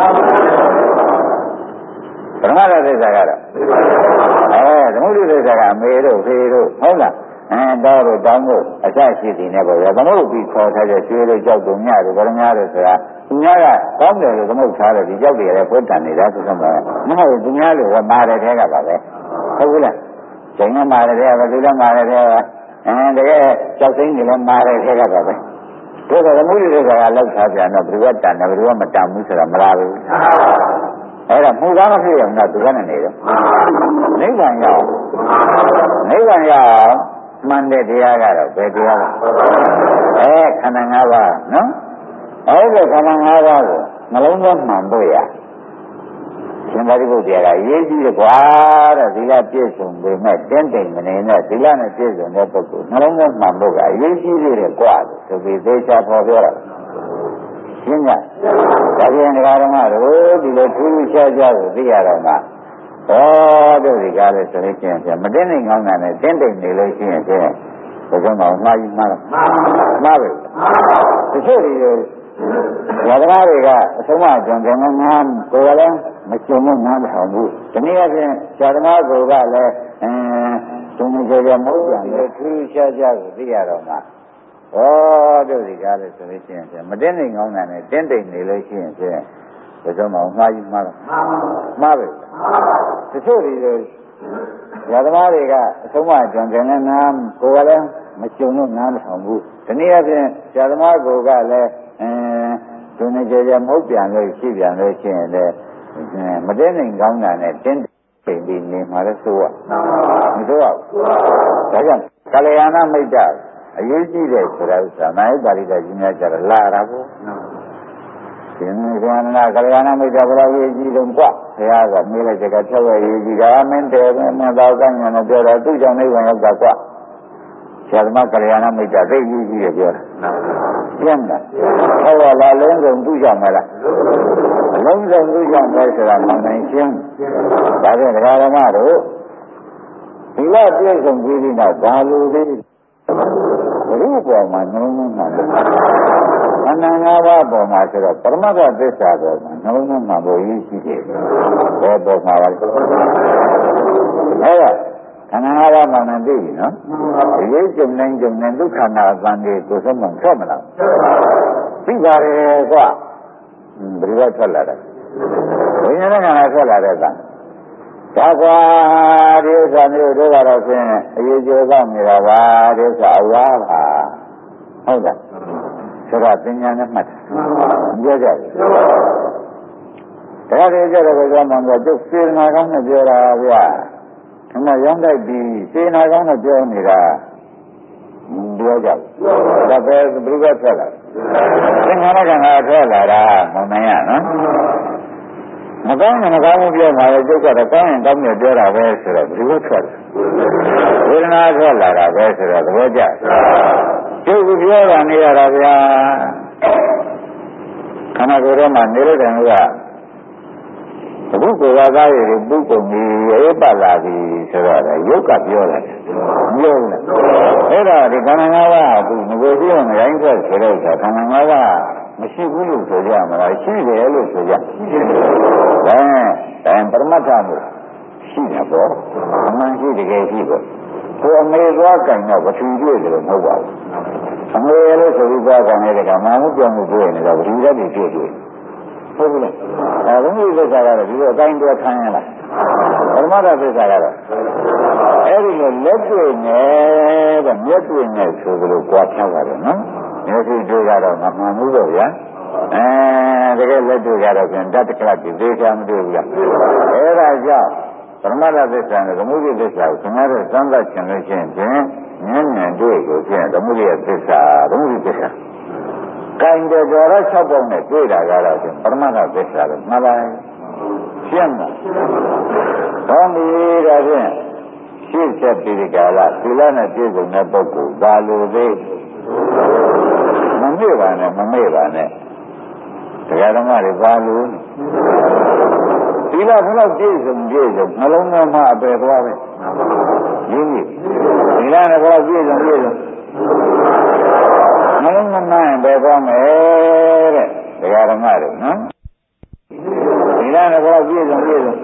Speaker 2: ပရမတ္ထသစ္စာကတော့အဲသမုဒိသစ္စာကမေတို့ဖေတို့ဟုတ်လားအဲတော့တော့တောင်းဖို့အစရှိသည်နဲ့ပေါ့ဗျာသမုဒ္ဒပြီးခေါ်ထားတဲ့ကျွေးလို့ကြောက်တုံညတို့ဗရမများတို့ဆိုတာသူများကကောင်းတယ်လို့သမုဒ္ဒထားတယ်ဒီကြောက်တွေလည်းဖွင့်တန်နေတာဆိုတော့မဟုတ်သူများလို့မာတယ်တဲ့ကပါပဲဟုတ်ဘူးလားကျိန်ကမာတယ်တဲ့ကဘယ်သူလဲမာတယ်တဲ့ကအဲတကယ်ကြောက်သိန်းတွေလည်းမာတယ်တဲ့ကပါပဲတို့ကသမုဒ္ဒတွေကလောက်ထားပြန်တော့ဘယ်သူကတန်တယ်ဘယ်သူကမတန်ဘူးဆိုတာမလားဘူးအဲ့ဒါမှုသားမဖြစ်ရင်တော့သူကနဲ့နေတော့နိဗ္ဗာန်ရောက်နိဗ္ဗာန်ရောက်မှန်တဲ့တရားကတော့ဘယ်တရားလဲအဲခန္ဓာ၅ပါးနော်အဲဒီခန္ဓာ၅ပါးကိုနှလုံးသွင်းမှန်ဖို့ရရှင်သာရိပုတ္တရာကရေးကြည့်တယ်ကွာတဲ့သီလပြည့်စုံပေမဲ့တင်းတိမ်မနေနဲ့သီလနဲ့ပြည့်စုံတဲ့ပုဂ္ဂိုလ်နှလုံးသွင်းမှန်ဖို့ကရေးကြည့်သေးတယ်ကွာဆိုပြီးသေချာပေါ်ပြောတာရှင်းကြဒါပြန်ဒကာဓမ္မတို့ဒီလိုထူးထူးခြားခြားကိုသိရတော့မှဟောတို့ဒီကားလေးဆိုလို့ရှိရင်မတင်းနိုင်ကောင်းတာနဲ့တင်းတိမ်နေလို့ရှိရင်ဖြင့်ဘယ်တော့မှမှားကြီးမှားတော့မှားပဲတချို့ဒီရောဓမားတွေကအဆုံးမကြံကြံငန်းကိုယ်ကလည်းမကျုံနဲ့နားမထောင်ဘူးဒီနေ့အပြင်ရောဓမားကိုယ်ကလည်းအင်းသူမကြကြမဟုတ်ပြန်လေထူးခြားခြားကိုသိရတော့မှဟောတို့ဒီကားလေးဆိုလို့ရှိရင်မတင်းနိုင်ကောင်းတာနဲ့တင်းတိမ်နေလို့ရှိရင်ဖြင့်ဘယ်တော့မှမှားကြီးမှားတော့မှားပဲတချို့ဒီရာသမားတွေကအဆုံးမကြံကြံနဲ့နားကိုယ်ကလည်းမကျုံလို့နားမထောင်ဘူးဒီနေ့အပြင်ရာသမားကိုယ်ကလည်းအင်းသူနေကြကြမဟုတ်ပြန်လို့ရှိပြန်လို့ရှိရင်လည်းမတင်းနိုင်ကောင်းတာနဲ့တင်းတိမ်ပြီးနေမှာလဲဆိုရမဆိုရဒါကြောင့်ကလျာဏမိတ်္တအရေးကြီးတယ်ဆိုတာဥစ္စာနာယပါဠိတော်ကြီးများကြတော့လာတာပေါ့ရှင်မေကနာကလျာဏမိတ်တာဘယ်လိုရေးကြည့်တော့ကွာဘုရားကမေးလိုက်တဲ့ကဖြောက်ရရေးကြည့်တာမင်းတယ်မင်းတော့ကညံနဲ့ပြောတာသူ့ကြောင့်နိဗ္ဗာန်ရောက်တာကွာဆရာသမားကလျာဏမိတ်တာသိရေးကြည့်ရပြောတာပြန်တာဟောလာလုံးစုံသူ့ကြောင့်မလားအလုံးစုံသူ့ကြောင့်ပဲဆိုတာမှန်နိုင်ရှင်းဒါဖြင့်ဒကာဓမ္မတို့ဒီလိုပြည့်စုံပြီးပြီးတော့ဘာလို့လဲဘုရားပေါ်မှာနှလုံးသွင်းတာအနန္တငါးပါးပေါ်မှာဆိုတော့ပရမတ္ထသစ္စာပေါ်မှာနှလုံးသွင်းမှာဘုရားရှိတယ်ဘယ်ပေါ်မှာလဲအဲ့ဒါခန္ဓာငါးပါးမှန်တယ်သိပြီနော်ဒီလေးကျုံနိုင်ကျုံနိုင်ဒုက္ခနာအပန်တွေကိုသုံးမှထွက်မလားသိပါတယ်ကွာဘယ်လိုထွက်လာတယ်ဝိညာဉ်နဲ့ခန္ဓာထွက်လာတဲ့ကံဒါကွာဒီဥစ္စာမျိုးတို့ကတော့ဖြင့်အရေးကြီးတော့နေတာပါဒီဥစ္စာအဝါပါဟုတ်ကဲ့ဆိုတော့ပညာနဲ့မှတ်ပြောကြတယ်ဒါတွေကြတော့ဘယ်လိုမှမပြောကျုပ်စေနာကောင်းနဲ့ပြောတာဗျာခဏရောင်းတိုက်ပြီးစေနာကောင်းနဲ့ပြောနေတာပြောကြဒါပဲဘယ်လိုထွက်လာသင်္ခါရကံကထွက်လာတာမမှန်ရနော်မကောင်းရင်မကောင်းဘူးပြောမှာလေကျုပ်ကတော့ကောင်းရင်ကောင်းတယ်ပြောတာပဲဆိုတော့ဘယ်လိုထွက်လဲဝေဒနာထွက်လာတာပဲဆိုတော့သဘောကျကျုပ်ကပြောတာနေရတာဗျာခန္ဓာကိုယ်ထဲမှာနေလို့တယ်ကအခုကိုယ်ကသားရည်ပုဂ္ဂိုလ်ကြီးရေးပတ်လာပြီဆိုတော့လေယုတ်ကပြောတယ်ပြောတယ်အဲ့ဒါဒီခန္ဓာငါးပါးကသူငကိုရှိအောင်ရိုင်းထွက်ဆိုတော့ခန္ဓာငါးပါးမရှိဘူးလို့ဆိုကြမလားရှိတယ်လို့ဆိုကြဒါဒါပရမတ္ထလို့ရှိတာပေါ့အမှန်ရှိတကယ်ရှိပေါ့ကိုအမေသွားကြင်တော့ဝထူတွေ့တယ်လို့မဟုတ်ပါဘူးအမေလို့ဆိုပြီးသွားကြတဲ့ကမာမှုပြောင်းမှုတွေ့နေတော့ဝထူရက်တွေတွေ့တွေ့ဟုတ်ဘူးလားအဲဘုန်းကြီးသစ္စာကတော့ဒီလိုအတိုင်းတွေ့ခံရလားပရမတ္ထသစ္စာကတော့အဲ့ဒီလိုလက်တွေ့နဲ့တဲ့မျက်တွေ့နဲ့ဆိုလိုကြွားချပါတယ်နော်မျက်စိတွေ့ကတော့မမှန်ဘူးတော့ဗျာအဲတကယ်လက်တွေ့ကတော့ပြန်တတ်တကလပ်ပြီးသေးချာမတွေ့ဘူးလားအဲဒါကြောင့်ပရမတ္ထသစ္စာနဲ့သမုဒိသစ္စာကိုခင်ဗျားတို့စမ်းသပ်ခြင်းလို့ရှိရင်ဖြင့်ဉာဏ်ဉာဏ်တွေ့ကိုဖြင့်သမုဒိသစ္စာသမုဒိသစ္စာကံကြတော်ရ၆ပုံနဲ့တွေ့တာကတော့ဖြင့်ပရမတ္ထသစ္စာလို့မှတ်လိုက်ရှင်းလားကောင်းပြီဒါဖြင့်ရှင်းချက်ပြီးဒီကလာသီလနဲ့ပြည့်စုံတဲ့ပုဂ္ဂိုလ်ဘာလို့လဲမမေ့ပါနဲ့မမေ့ပါနဲ့တရားဓမ္မတွေဘာလို့သီလဘယ်လောက်ပြည့်စုံပြည့်စုံနှလုံးသားမှာအပယ်သွားပဲရင်းကြီးသီလနဲ့ဘယ်လောက်ပြည့်စုံပြည့်စုံနှလုံးသားနဲ့ပယ်သွားမယ်တဲ့တရားဓမ္မတွေနော်သီလနဲ့ဘယ်လောက်ပြည့်စုံပြည့်စုံ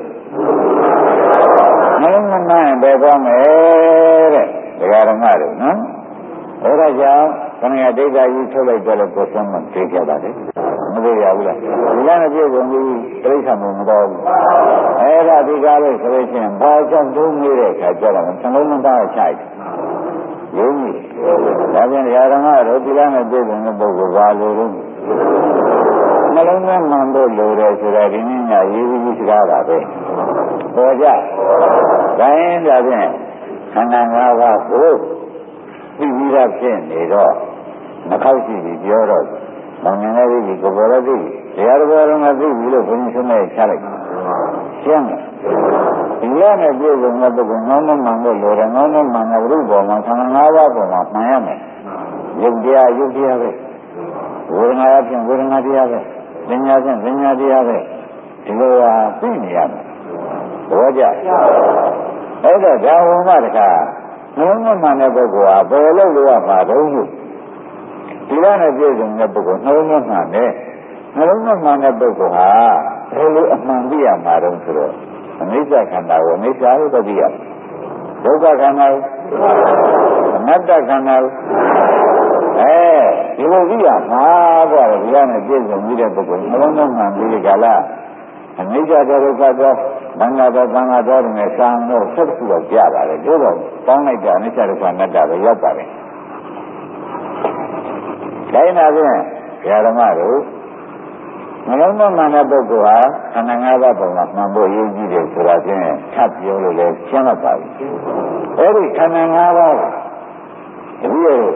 Speaker 2: နှလုံးသားနဲ့ပယ်သွားမယ်တဲ့တရားဓမ္မတွေနော်အဲဒါကြောင့်ခဏဒိဋ္ဌာကြီးထုတ်လိုက်တော့လည်းကိုယ်ဆုံးမသိကြပါနဲ့မသိရဘူးလားဒီကနေ့ပြေကုန်ပြီးတိရစ္ဆာန်မမတော်ဘူးအဲ့ဒါဒီကားလို့ဆိုလို့ရှိရင်ဘာကြောင့်သုံးနေတဲ့အခါကျတော့သံလုံးမသားချိုက်ရုံးကြီးဒါပြန်ဓမ္မတို့ဒီကနေ့ပြေကုန်တဲ့ပုဂ္ဂိုလ်ဘာလို့လဲနှလုံးသားမှန်ဖို့လိုတယ်ဆိုတော့ဒီနေ့ညရေးပြီးစကားပါပဲပေါ်ကြဒါရင်ဒါဖြင့်ခန္ဓာ၅ပါးကိုသိပြီးသားဖြစ်နေတော့မခောက်ရှိပြီးပြောတော့မောင်ငယ်လေးကြီးကိုပေါ်ရသည်တရားတော်တော်မှာသိပြီလို့ဘုန်းကြီးဆုံးနဲ့ချလိုက်ရှင်းတယ်ဒီရနဲ့ပြည့်စုံတဲ့ပုဂ္ဂိုလ်ငေါင်းမှန်လို့လိုတယ်ငေါင်းမှန်တဲ့ဘုရားပေါ်မှာခန္ဓာ၅ပါးပေါ်မှာမှန်ရမယ်ယုတ်တရားယုတ်တရားပဲဝေဒနာဖြင့်ဝေဒနာတရားပဲပညာဖြင့်ပညာတရားပဲဒီလိုဟာသိနေရမယ်ဘောကြအဲ့တော့ဒါဝမတခါနှလုံးမှန်တဲ့ပုဂ္ဂိုလ်ဟာဘယ်လိုလုပ်ရမှာတုံးလို့ဒီကနေ့ပြည့်စုံတဲ့ပုဂ္ဂိုလ်နှလုံးမှန်တဲ့နှလုံးမှန်တဲ့ပုဂ္ဂိုလ်ဟာဘယ်လိုအမှန်သိရမှာတုံးဆိုတော့အနိစ္စခန္ဓာကိုအနိစ္စလို့သိရဒုက္ခခန္ဓာကိုအနတ္တခန္ဓာကိုအဲဒီလိုသိရမှာပေါ့ဒီကနေ့ပြည့်စုံပြီးတဲ့ပုဂ္ဂိုလ်နှလုံးမှန်ပြီးဒီကလာအနိစ္စဒုက္ခတော့ဘင်္ဂတော်သံဃာတော်တွေနဲ့ဆံတော့ဆက်ခုတော့ကြပါတယ်တို့တော့ပေါင်းလိုက်တာအနိစ္စဒုက္ခအနတ္တပဲရောက်ပါတယ်ဒါရင်အားဖြင့်ဓမ္မတို့နှလုံးသွင်းမှန်တဲ့ပုဂ္ဂိုလ်ဟာခန္ဓာ၅ပါးပုံမှာမှန်ဖို့ရည်ကြီးတယ်ဆိုတာချင်းထပ်ပြောလို့လည်းရှင်းတော့ပါပြီအဲဒီခန္ဓာ၅ပါးတပည့်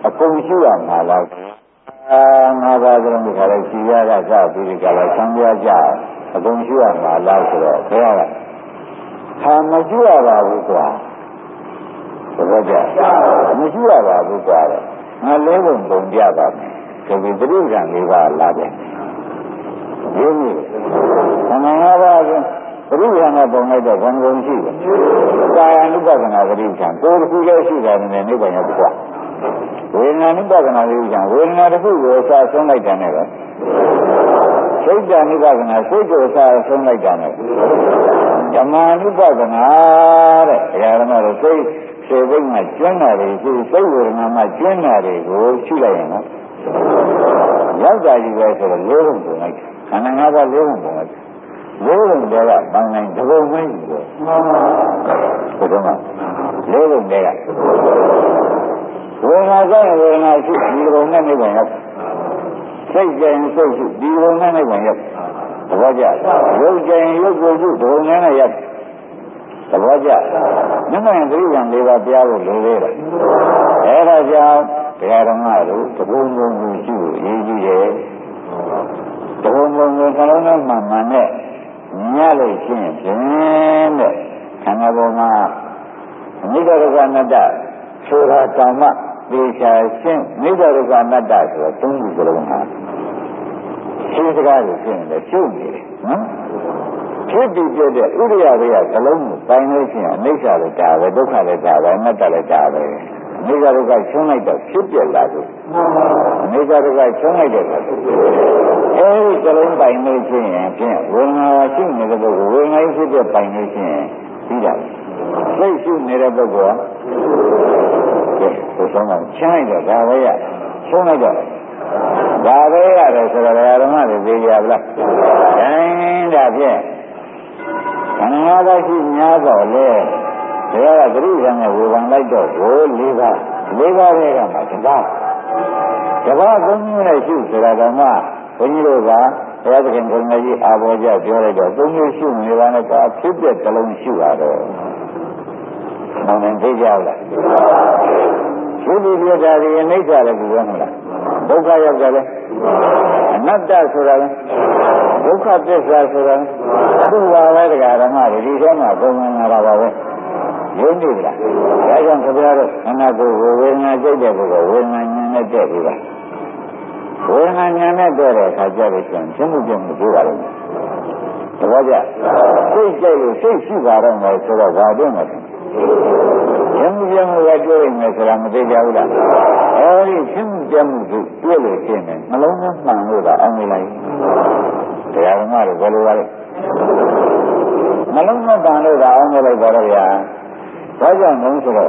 Speaker 2: အကုန်ရှိရမှာလားအာငါးပါးလုံးဒီခါလေးရှိရတာစပြီးဒီကလာဆံပြကြအကုန်ရှိရမှာလားဆိုတော့ဘုရားကဟာမရှိရပါဘူးကွာသဘောကျမရှိရပါဘူးကွာငါလေးပုံပုံပြပါမယ်ဆိုပြီးတိရစ္ဆာန်လေးပါလာတယ်ရင်းကြီးခန္ဓာငါးပါးဆိုပရိစ္ဆာန်ကပုံလိုက်တော့ဘယ်လိုရှိလဲကာယ ानु ပဒနာပရိစ္ဆာန်ကိုယ်တစ်ခုလည်းရှိတယ်နဲ့နိဗ္ဗာန်ရောက်ကွာဝေဒနာ ानु ပဒနာပရိစ္ဆာန်ဝေဒနာတစ်ခုကိုအစားဆုံးလိုက်တယ်နဲ့ပဲစိတ် ानु ပဒနာစိတ်ကိုအစားဆုံးလိုက်တယ်နဲ့ဓမ္မ ानु ပဒနာတဲ့ဒါကြတော့စိတ်စေစိတ်မှာကျွမ်းတာတွေစိတ်ဝေဒနာမှာကျွမ်းတာတွေကိုရှိလိုက်ရင်နော်ရောက်တာကြီးပဲဆိုတော့လေးပုံပုံလိုက်ခန္ဓာငါးပါးလေးပုံပုံလိုက်လေးပုံတွေကပေါင်းတိုင်းတစ်ပုံမင်းကြီးပဲဘုရားကလေးပုံတွေကဝေဒနာဆိုင်ဝေဒနာရှိဒီပုံနဲ့နိဗ္ဗာန်ရောက်စိတ်ကြင်စိတ်ရှိဒီပုံနဲ့နိဗ္ဗာန်ရောက်သဘောကျရုပ်ကြင်ရုပ်ကိုရှိဒီပုံနဲ့ရောက်သဘောကျနိဗ္ဗာန်ပြိယံလေးပါးပြဖို့လိုသေးတယ်အဲဒါကြောင့်တရားဓမ္မတို့တပုံပုံကိုရှိဖို့အရေးကြီးတယ်တပုံပုံကိုနှလုံးသားမှန်မှန်နဲ့ညလို့ရှိရင်ဖြင့်တဲ့ခန္ဓာပေါ်မှာအနိစ္စဒုက္ခအနတ္တဆိုတာတောင်မှသေချာရှင်းအနိစ္စဒုက္ခအနတ္တဆိုတော့သုံးခုစလုံးဟာရှင်းစကားကိုရှင်းတယ်ရှုပ်နေတယ်နော်ဖြစ်ပြီးပြတဲ့ဥရိယတွေကဇလုံးကိုပိုင်းလို့ရှိရင်အနိစ္စလည်းဒါပဲဒုက္ခလည်းဒါပဲအနတ္တလည်းဒါပဲအနိစ္စဒုက္ခရှင်းလိုက်တော့ဖြစ်ပြလာလို့အနိစ္စဒုက္ခရှင်းလိုက်တဲ့အခါအဲဒီဇလုံးပိုင်းလို့ရှိရင်ဖြင့်ဝေဒနာရှိနေတဲ့ပုဂ္ဂိုလ်ဝေဒနာဖြစ်တဲ့ပိုင်းလို့ရှိရင်ပြီးတာစိတ်ရှိနေတဲ့ပုဂ္ဂိုလ်ကဲဘုရားကရှင်းလိုက်တော့ဒါပဲရရှင်းလိုက်တော့ဒါပဲရတယ်ဆိုတော့ဓမ္မတွေသိကြပါလားတိုင်းဒါဖြင့်ခန္ဓာငါးပါးရှိများတော့လေဒါကသတိရနဲ့ဝေဖန်လိုက်တော့ကိုလေးပါးလေးပါးတွေကမှတကားတကားသုံးမျိုးနဲ့ရှိဆိုတာဓမ္မဘုန်းကြီးတို့ကဘုရားသခင်ကိုယ်ကြီးအာဘောကြပြောလိုက်တော့သုံးမျိုးရှိနေပါနဲ့ကဖြစ်တဲ့ကလုံးရှိပါတော့မှန်တယ်သိကြလားရှိပြီးပြတာဒီအနိစ္စလည်းဘူးပဲမလားဒုက္ခရောက်ကြတယ်အနတ္တဆိုတာလည်းဒုက္ခသစ္စာဆိုတာသူ့ပါပဲတရားဓမ္မတွေဒီထဲမှာပုံမှန်လာတာပါပဲရင်းနေလားဒါကြောင့်ခင်ဗျားတို့အနာကိုဝေဒနာကြိတ်တဲ့ပုဂ္ဂိုလ်ဝေဒနာဉာဏ်နဲ့တက်ပြီလားဝေဒနာဉာဏ်နဲ့တက်တဲ့အခါကျတော့ကျန်ရှင်းမှုပြမှုပြောပါလိမ့်မယ်သဘောကျစိတ်ကြိတ်လို့စိတ်ရှိပါတော့မယ်ဆိုတော့ဘာတွင်းမှာရှင်းမှုပြမှုကပြောရမယ်ဆိုတာမသိကြဘူးလားအဲဒီရှင်းမှုပြမှုကိုတွေ့လို့ရှင်းတယ်နှလုံးသားမှန်လို့ကအောင်နေလိုက်တရားဓမ္မတွေဘယ်လိုပါလဲနှလုံးသားမှန်လို့ကအောင်နေလိုက်ပါတော့ဗျာဘာကြောင့်လဲဆိုတော့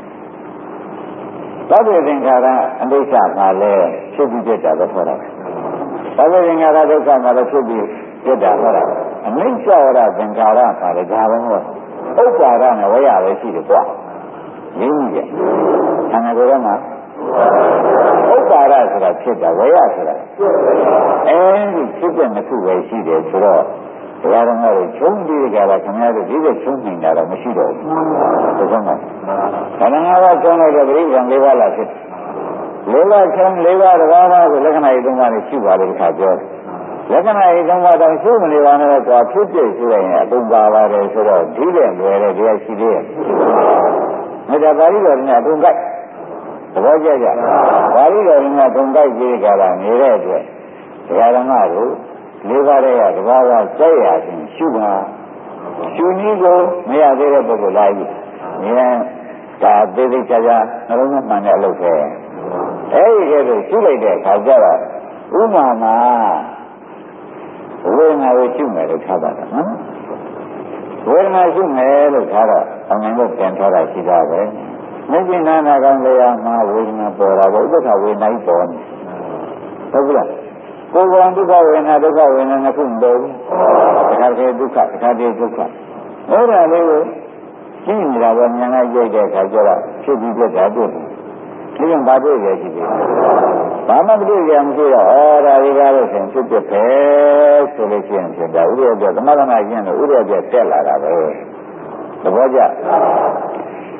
Speaker 2: သဗ္ဗေသင်္ခါရအနိစ္စမှာလည်းဖြစ်ပြီးပြတ်တာပဲခေါ်တာသဗ္ဗေသင်္ခါရဒုက္ခမှာလည်းဖြစ်ပြီးပြတ်တာခေါ်တာအနိစ္စဝရသင်္ခါရမှာလည်းဒါပဲဟောဥပ္ပါဒနဲ့ဝရပဲရှိတယ်ကွာရင်းကြီးရဲ့ခန္ဓာကိုယ်ထဲမှာဥပ္ပါဒဆိုတာဖြစ်တာဝရဆိုတာအဲဒီဖြစ်တဲ့နှစ်ခုပဲရှိတယ်ဆိုတော့တရားတော်ကိုချုံးပြီးကြတာခင်ဗျားတို့ဒီလိုချုံးနေတာတော့မရှိတော့ဘူး။ဒါကြောင့်ခန္ဓာငါးပါးချုံးလိုက်တဲ့ပရိစ္ဆေ၄ပါးလားဖြစ်လေးပါးချုံးလေးပါးတစ်ပါးပါးဆိုလက္ခဏာရေးသုံးပါးနဲ့ရှိပါလေခါပြောလက္ခဏာရေးသုံးပါးတော့ရှိမနေပါနဲ့ကွာဖြစ်ဖြစ်ရှိရင်အကုန်ပါပါတယ်ဆိုတော့ဒီတဲ့လွယ်တဲ့တရားရှိသေးရဲ့။မေတ္တာပါဠိတော်နဲ့အကုန်ကြိုက်သဘောကျကြပါဠိတော်နဲ့အကုန်ကြိုက်ကြည့်ကြတာနေတဲ့အတွက်တရားဓမ္မတို့လေးပါးတည်းကတဘာဝကြိုက်ရခြင်းရှုပါရှုနည်းကိုမရသေးတဲ့ပုဂ္ဂိုလ်လိုက်ဉာဏ်ဒါသေးသေးချာချာနှလုံးသွင်းမှန်တဲ့အလုပ်ပဲအဲဒီကဲဆိုရှုလိုက်တဲ့အခါကျတော့ဥမာမှာဝေဒနာကိုရှုမယ်လို့ထားတာနော်ဝေဒနာရှုမယ်လို့ထားတော့အမှန်တော့ပြန်ထားတာရှိတာပဲမြင့်နာနာကောင်တရားမှာဝေဒနာပေါ်တာပေါ့ဥပ္ပခဝေဒနာကြီးပေါ်နေဟုတ်ကလားကိုယ်ကဒုက္ခဝေဒနာဒုက္ခဝေဒနာနှစ်ခုမပေါ်ဘူးတခါတည်းဒုက္ခတခါတည်းဒုက္ခအဲ့ဒါလေးကိုရှင်းနေတာပဲဉာဏ်နဲ့ကြိတ်တဲ့အခါကျတော့ဖြစ်ပြီးပြတ်တာတွေ့တယ်ဒီကဘာတွေ့ရရှိသေးဘာမှမတွေ့ရမရှိတော့ဩဒါဒီကားလို့ရှင်ဖြစ်ဖြစ်ပဲဆိုလို့ရှိရင်ဖြစ်တာဥရိယပြသမဂနာရှင်းလို့ဥရိယပြတက်လာတာပဲသဘောကျ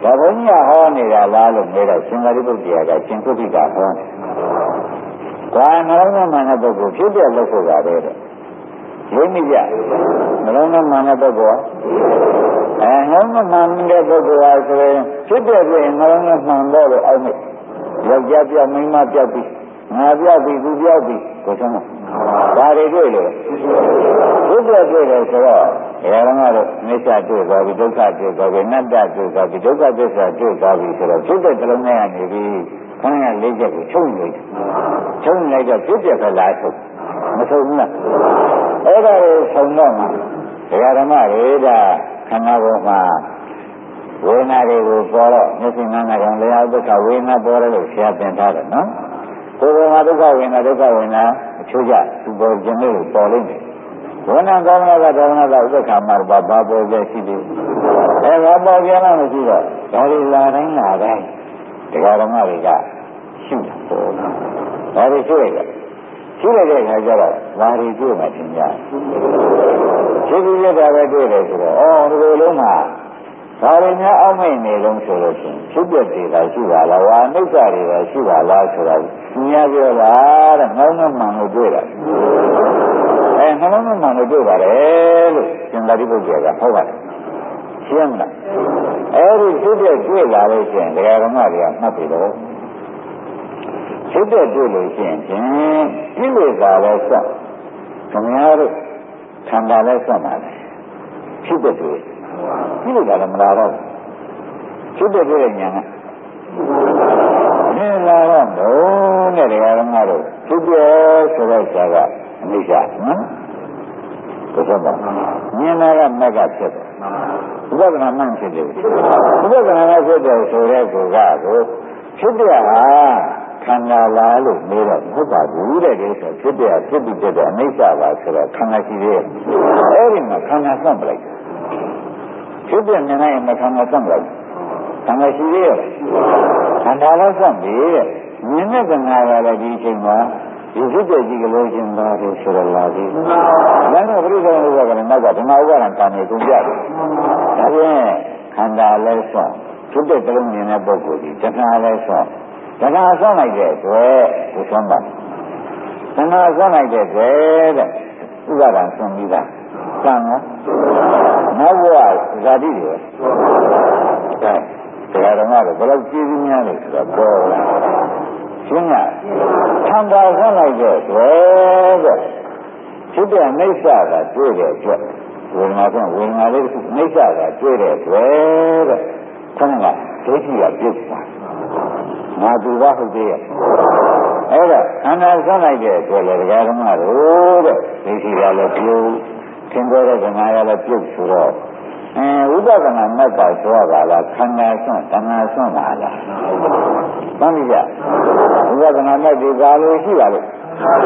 Speaker 2: ဒါဘုန်းကြီးကဟောနေတာလားလို့မေးတော့ရှင်သာရိပုတ္တရာကရှင်ကုဋ္ဌိကဟောတယ်။ဒါနှလုံးသားမှန်တဲ့ပုဂ္ဂိုလ်ဖြစ်ပြလို့ဆိုပါပဲတဲ့။ရင်းမိကြနှလုံးသားမှန်တဲ့ပုဂ္ဂိုလ်အဲနှလုံးသားမှန်တဲ့ပုဂ္ဂိုလ်ဟာဆိုရင်ဖြစ်ပြပြရင်နှလုံးသားမှန်တော့လို့အောက်မဲ့ယောက်ျားပြောက်မိန်းမပြောက်ပြီးငါပြောက်ပြီးသူပြောက်ပြီးကိုဆုံးဒါတွေတွေ့လို့ဖြစ်ပြတွေ့တယ်ဆိုတော့ဘယ်တော့မှတော့မိစ္ဆာတွေ့သွားပြီဒုက္ခတွေ့သွားပြီအနတ္တတွေ့သွားပြီဒုက္ခသစ္စာတွေ့သွားပြီဆိုတော့ဖြစ်တဲ့တစ်လုံးနဲ့ကနေပြီးခေါင်းကလေးချက်ကိုချုပ်လိုက်ချုပ်လိုက်တော့ဖြစ်ပြကလာချုပ်မဆုံးဘူးလားအဲ့ဒါကိုဆုံးတော့မှဒကာဓမ္မတွေဒါခန္ဓာပေါ်မှာဝေဒနာတွေကိုပေါ်တော့မျက်စိနားနာကောင်လည်းဒုက္ခဝေဒနာပေါ်တယ်လို့ဆရာသင်ထားတယ်နော်ကိုယ်ကဒုက္ခဝေဒနာဒုက္ခဝေဒနာအချိုးကျသူပေါ်ခြင်းလို့ပေါ်လိမ့်မယ်ဝေဒနာကောင်းလာတာကောင်းလာတာဥပ္ပခါမှာဘာဘာပေါ်ကြရှိသေးအဲဘာပေါ်ကြလားမရှိတော့ဒါတွေလာတိုင်းလာတိုင်းတရားဓမ္မတွေကရှုတာပေါ်လာဒါတွေရှုလိုက်တယ်ရှုလိုက်တဲ့အခါကျတော့ဘာတွေတွေ့မှသင်ကြရှုပြီးရတာပဲတွေ့တယ်ဆိုတော့အော်ဒီလိုလုံးမှာဘာတွေများအောက်မိတ်နေလုံးဆိုလို့ရှိရင်ဖြစ်ပြတွေသာရှိပါလားဝါနိစ္စတွေသာရှိပါလားဆိုတော့ညာပြောတာတဲ့ငေါင်းမှန်လို့တွေ့တာအဲနှလုံးမှန်လို့တွေ့ပါတယ်လို့ရှင်သာရိပုတ္တရာကဟောပါတယ်ရှင်းမလားအဲဒီဖြစ်ပြတွေ့လာလို့ရှိရင်တရားဓမ္မတွေကမှတ်ပြီတော့ဖြစ်ပြတွေ့လို့ရှိရင်ပြိလေသာလည်းစောင့်ခင်ဗျားတို့ခန္ဓာလည်းစောင့်ပါလေဖြစ်ပြတွေ့ပြိလေသာလည်းမလာတော့ဖြစ်ပြတွေ့တဲ့ညာကမလာတော့ဘူးနဲ့တရားဓမ္မတို့ဖြစ်ပြဆိုတဲ့ဇာကအနိစ္စနော်ဘုရားကမြင်လာကမက်ကဖြစ်တယ်ဥပဒနာမှန်ဖြစ်တယ်ဥပဒနာကဖြစ်တယ်ဆိုတဲ့ကိုကကိုဖြစ်တဲ့ဟာခန္ဓာလားလို့မေးတော့မဟုတ်ပါဘူးတဲ့ဒီဆိုဖြစ်တဲ့ဖြစ်ပြီးဖြစ်တဲ့အနိစ္စပါဆိုတော့ခန္ဓာရှိသေးတယ်အဲ့ဒီမှာခန္ဓာဆွန့်ပလိုက်ဖြစ်တဲ့မြင်လိုက်ရင်ခန္ဓာဆွန့်ပလိုက်ခန္ဓာရှိသေးရဲ့ခန္ဓာလည်းဆွန့်ပြီတဲ့မြင်တဲ့ခန္ဓာကလည်းဒီအချိန်မှာဒီဖြစ်တဲ့ကြီးကလေးချင်းပါတယ်ဆိုတော့လာပြီ။ဒါနဲ့ပြိဿဥပ္ပါကလည်းနောက်ကဓမ္မဥပ္ပါကံတန်နေကုန်ကြတယ်။ဒါပြန်ခန္ဓာလည်းဆွဖြစ်တဲ့တလုံးမြင်တဲ့ပုဂ္ဂိုလ်ကြီးတဏှာလည်းဆွတဏှာဆွလိုက်တဲ့အတွက်ကိုဆွမ်းပါတဏှာဆွလိုက်တဲ့အတွက်တဲ့ဥပ္ပါကံဆွပြီးသားကံရောနောက်ဘဝဇာတိတွေပဲ။တရားဓမ္မတွေဘယ်လောက်ကြည်စည်းများလဲဆိုတော့ပေါ်လာရှင်းလားခန္ဓာဆက်လိုက်တဲ့တွေ့တဲ့ဖြစ်တဲ့အိဋ္ဌာကတွေ့တဲ့အတွက်ဝေဒနာကဝေဒနာလေးတစ်ခုအိဋ္ဌာကတွေ့တဲ့တွေ့တဲ့ခန္ဓာကဒိဋ္ဌိကပြုတ်သွားငါသူကဟုတ်သေးရဲ့အဲ့ဒါခန္ဓာဆက်လိုက်တဲ့အတွက်လေတရားဓမ္မတို့တဲ့ဒိဋ္ဌိကလည်းပြုတ်သင်္ဘောတဲ့ကငါကလည်းပြုတ်ဆိုတော့အဲဥပဒနာမတ်ပါဆိုရပါလားခန္ဓာဆွန့်တဏှာဆွန့်ပါလားသိပြီကြဥပဒနာမတ်ဒီပါလို့ရှိပါလို့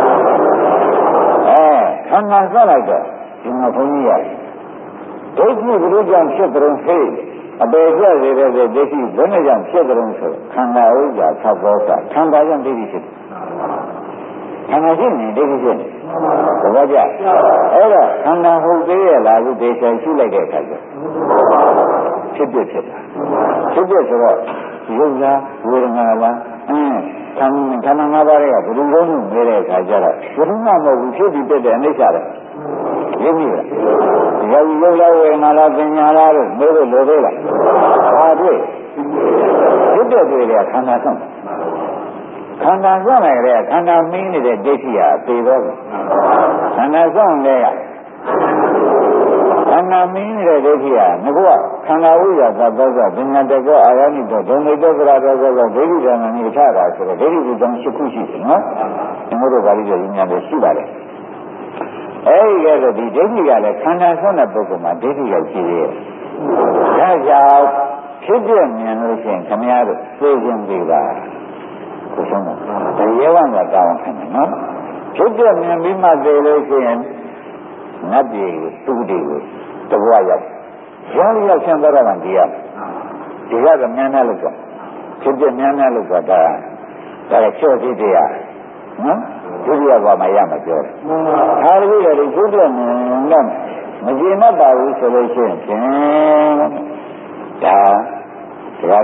Speaker 2: အဲခန္ဓာဆွန့်လိုက်တော့ဒီမှာဘုန်းကြီးရဒိဋ္ဌိဘုရားကြောင့်ဖြစ်တဲ့ဟေးအပေပြည့်စေတဲ့ဒိဋ္ဌိဘယ်နဲ့ကြောင့်ဖြစ်တဲ့ဆိုခန္ဓာဥစ္စာသဘောကခန္ဓာကြောင့်ဒိဋ္ဌိဖြစ်တယ်ခန္ဓာရှိနေဒိဋ္ဌိဖြစ်နေဘယ်ကြအဲ့ဒါခန္ဓာဟုတ်သေးရဲ့လားဒီဒေချာရှိလိုက်တဲ့အခါကျဖြစ်ဖြစ်ဖြစ်တာဖြစ်ဖြစ်ဆိုတော့ရုပ်လားဝေဒနာလားအင်းခန္ဓာခန္ဓာငါးပါးတွေကဘယ်လိုလုံးလို့နေတဲ့အခါကျတော့ဘယ်သူမှမဟုတ်ဘူးဖြစ်ပြီးပြတဲ့အနိစ္စပဲရင်းမိလားယောဂီရုပ်လားဝေဒနာလားပညာလားလို့မေးလို့လိုသေးလားဟာတွေ့ဖြစ်တဲ့တွေ့တဲ့ခန္ဓာဆုံးခန္ဓာဆောင်လိုက်တဲ့ခန္ဓာမင်းနေတဲ့ဒိဋ္ဌိဟာသေတော့ခန္ဓာဆောင်တဲ့ခန္ဓာမင်းနေတဲ့ဒိဋ္ဌိဟာငါကခန္ဓာဝိရသဘောကပညာတကောအာရဏိတောဒုံမိတောကရာတောဆိုတော့ဒိဋ္ဌိကံနဲ့အခြားတာဆိုတော့ဒိဋ္ဌိကံရှိခုရှိတယ်နော်ဒီလိုတော့ဗာလိရဲ့ဉာဏ်တွေရှိပါတယ်အဲဒီကဲဆိုဒီဒိဋ္ဌိကလည်းခန္ဓာဆောင်တဲ့ပုဂ္ဂိုလ်မှာဒိဋ္ဌိရောက်ရှိရဲ့ဒါကြောင့်ဖြစ်ပြမြင်လို့ရှိရင်ခမည်းတော်သိခြင်းပြီပါကိုဆုံးတော့တရားဝံကတောင်းခံတယ်နော်ဖြစ်ပြမြင်ပြီးမှသိလို့ရှိရင်နတ်ပြည်သူတွေကိုတဘွားရောက်ရောင်းရောက်ဆင်းသွားတာကဒီရဒီကကမြန်များလို့ဆိုဖြစ်ပြမြန်များလို့ဆိုတာဒါကချော့သေးတရားနော်ဒုတိယဘာမှရမှာပြောတယ်ဒါတည်းကဒီဖြစ်ပြမြင်တော့မကျေနပ်ပါဘူးဆိုလို့ရှိရင်ဒါဒကာ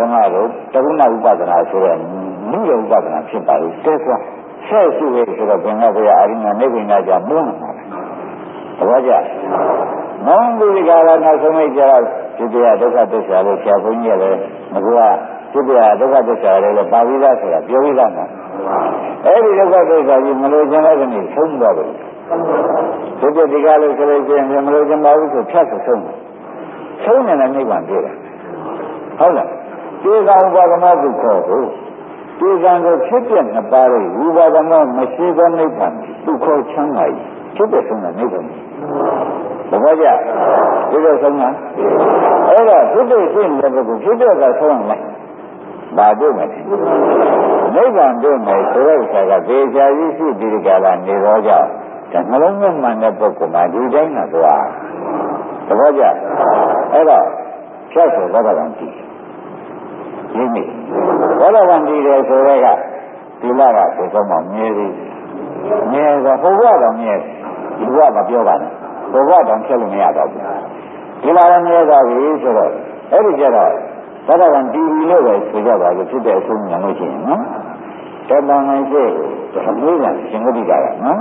Speaker 2: တကုဏဥပဒနာဆိုတဲ့မြင့်ဥပဒနာဖြစ်ပါလေတဲ့ကွာဆက်ရှိရဲ့ဆိုတော့ဘင်္ဂဘုရားအရိညာနေပင်နာကြမွန်းလာတယ်သဘောကျမောင်ဒီကလာနောက်ဆုံးလိုက်ကြတော့ဒီတရားဒုက္ခသစ္စာလို့ဆရာဘုန်းကြီးလည်းငါကဒီတရားဒုက္ခသစ္စာလည်းပါဠိသားဆိုတာပြောပြီးသားမှာအဲ့ဒီဒုက္ခသစ္စာကြီးမလို့ခြင်းတဲ့ကနေဆုံးသွားတယ်ဒီပြဒီကလို့ဆိုလို့ချင်းမလို့ခြင်းပါဘူးဆိုဖြတ်ဆိုဆုံးတယ်ဆုံးနေတဲ့နိဗ္ဗာန်တွေ့တယ်ဟုတ်လားဒီကဥပါဒနာကိုခေါ်ဖို့ဒီကံကိုဖြစ်ပြနှစ်ပါးရဲ့ဥပါဒနာမရှိသောနိဗ္ဗာန်သူခေါ်ချမ်းသာကြီးဖြစ်တဲ့ဆုံးတဲ့နိဗ္ဗာန်ဘယ်တော့ကြဒီလိုဆုံးတာအဲ့တော့ဖြစ်တဲ့ရှင်းတဲ့ပုဂ္ဂိုလ်ဖြစ်တဲ့ကဆုံးလိုက်ဘာတို့မလဲနိဗ္ဗာန်တို့မယ်ဆိုတဲ့ဆရာကဒေချာကြီးရှိဒီကလာနေတော့ကြောင့်ဒါနှလုံးသွင်းမှန်တဲ့ပုဂ္ဂိုလ်မှာဒီတိုင်းကသွားသဘောကျအဲ့တော့ဖြတ်ဆိုတော့ကံကြည့်ဒီနေ့ဘောဓဝံဒီတယ်ဆိုတဲ့ကဒီလကဘယ်တော့မှမြဲသေးမြဲတော့ဘုရားတော်မြဲဒီဘဝမပြောပါနဲ့ဘုရားတော်ဖြစ်လို့မရတော့ဘူးဒီလာလည်းမြဲသွားပြီဆိုတော့အဲ့ဒီကျတော့ဘောဓဝံဒီလို့ပဲဆိုကြပါလို့ဖြစ်တဲ့အဆုံးဉာဏ်လို့ရှိရင်နော်တဏ္ဍာနိုင်ရှိအမှုကရှင်ဂတိကရနော်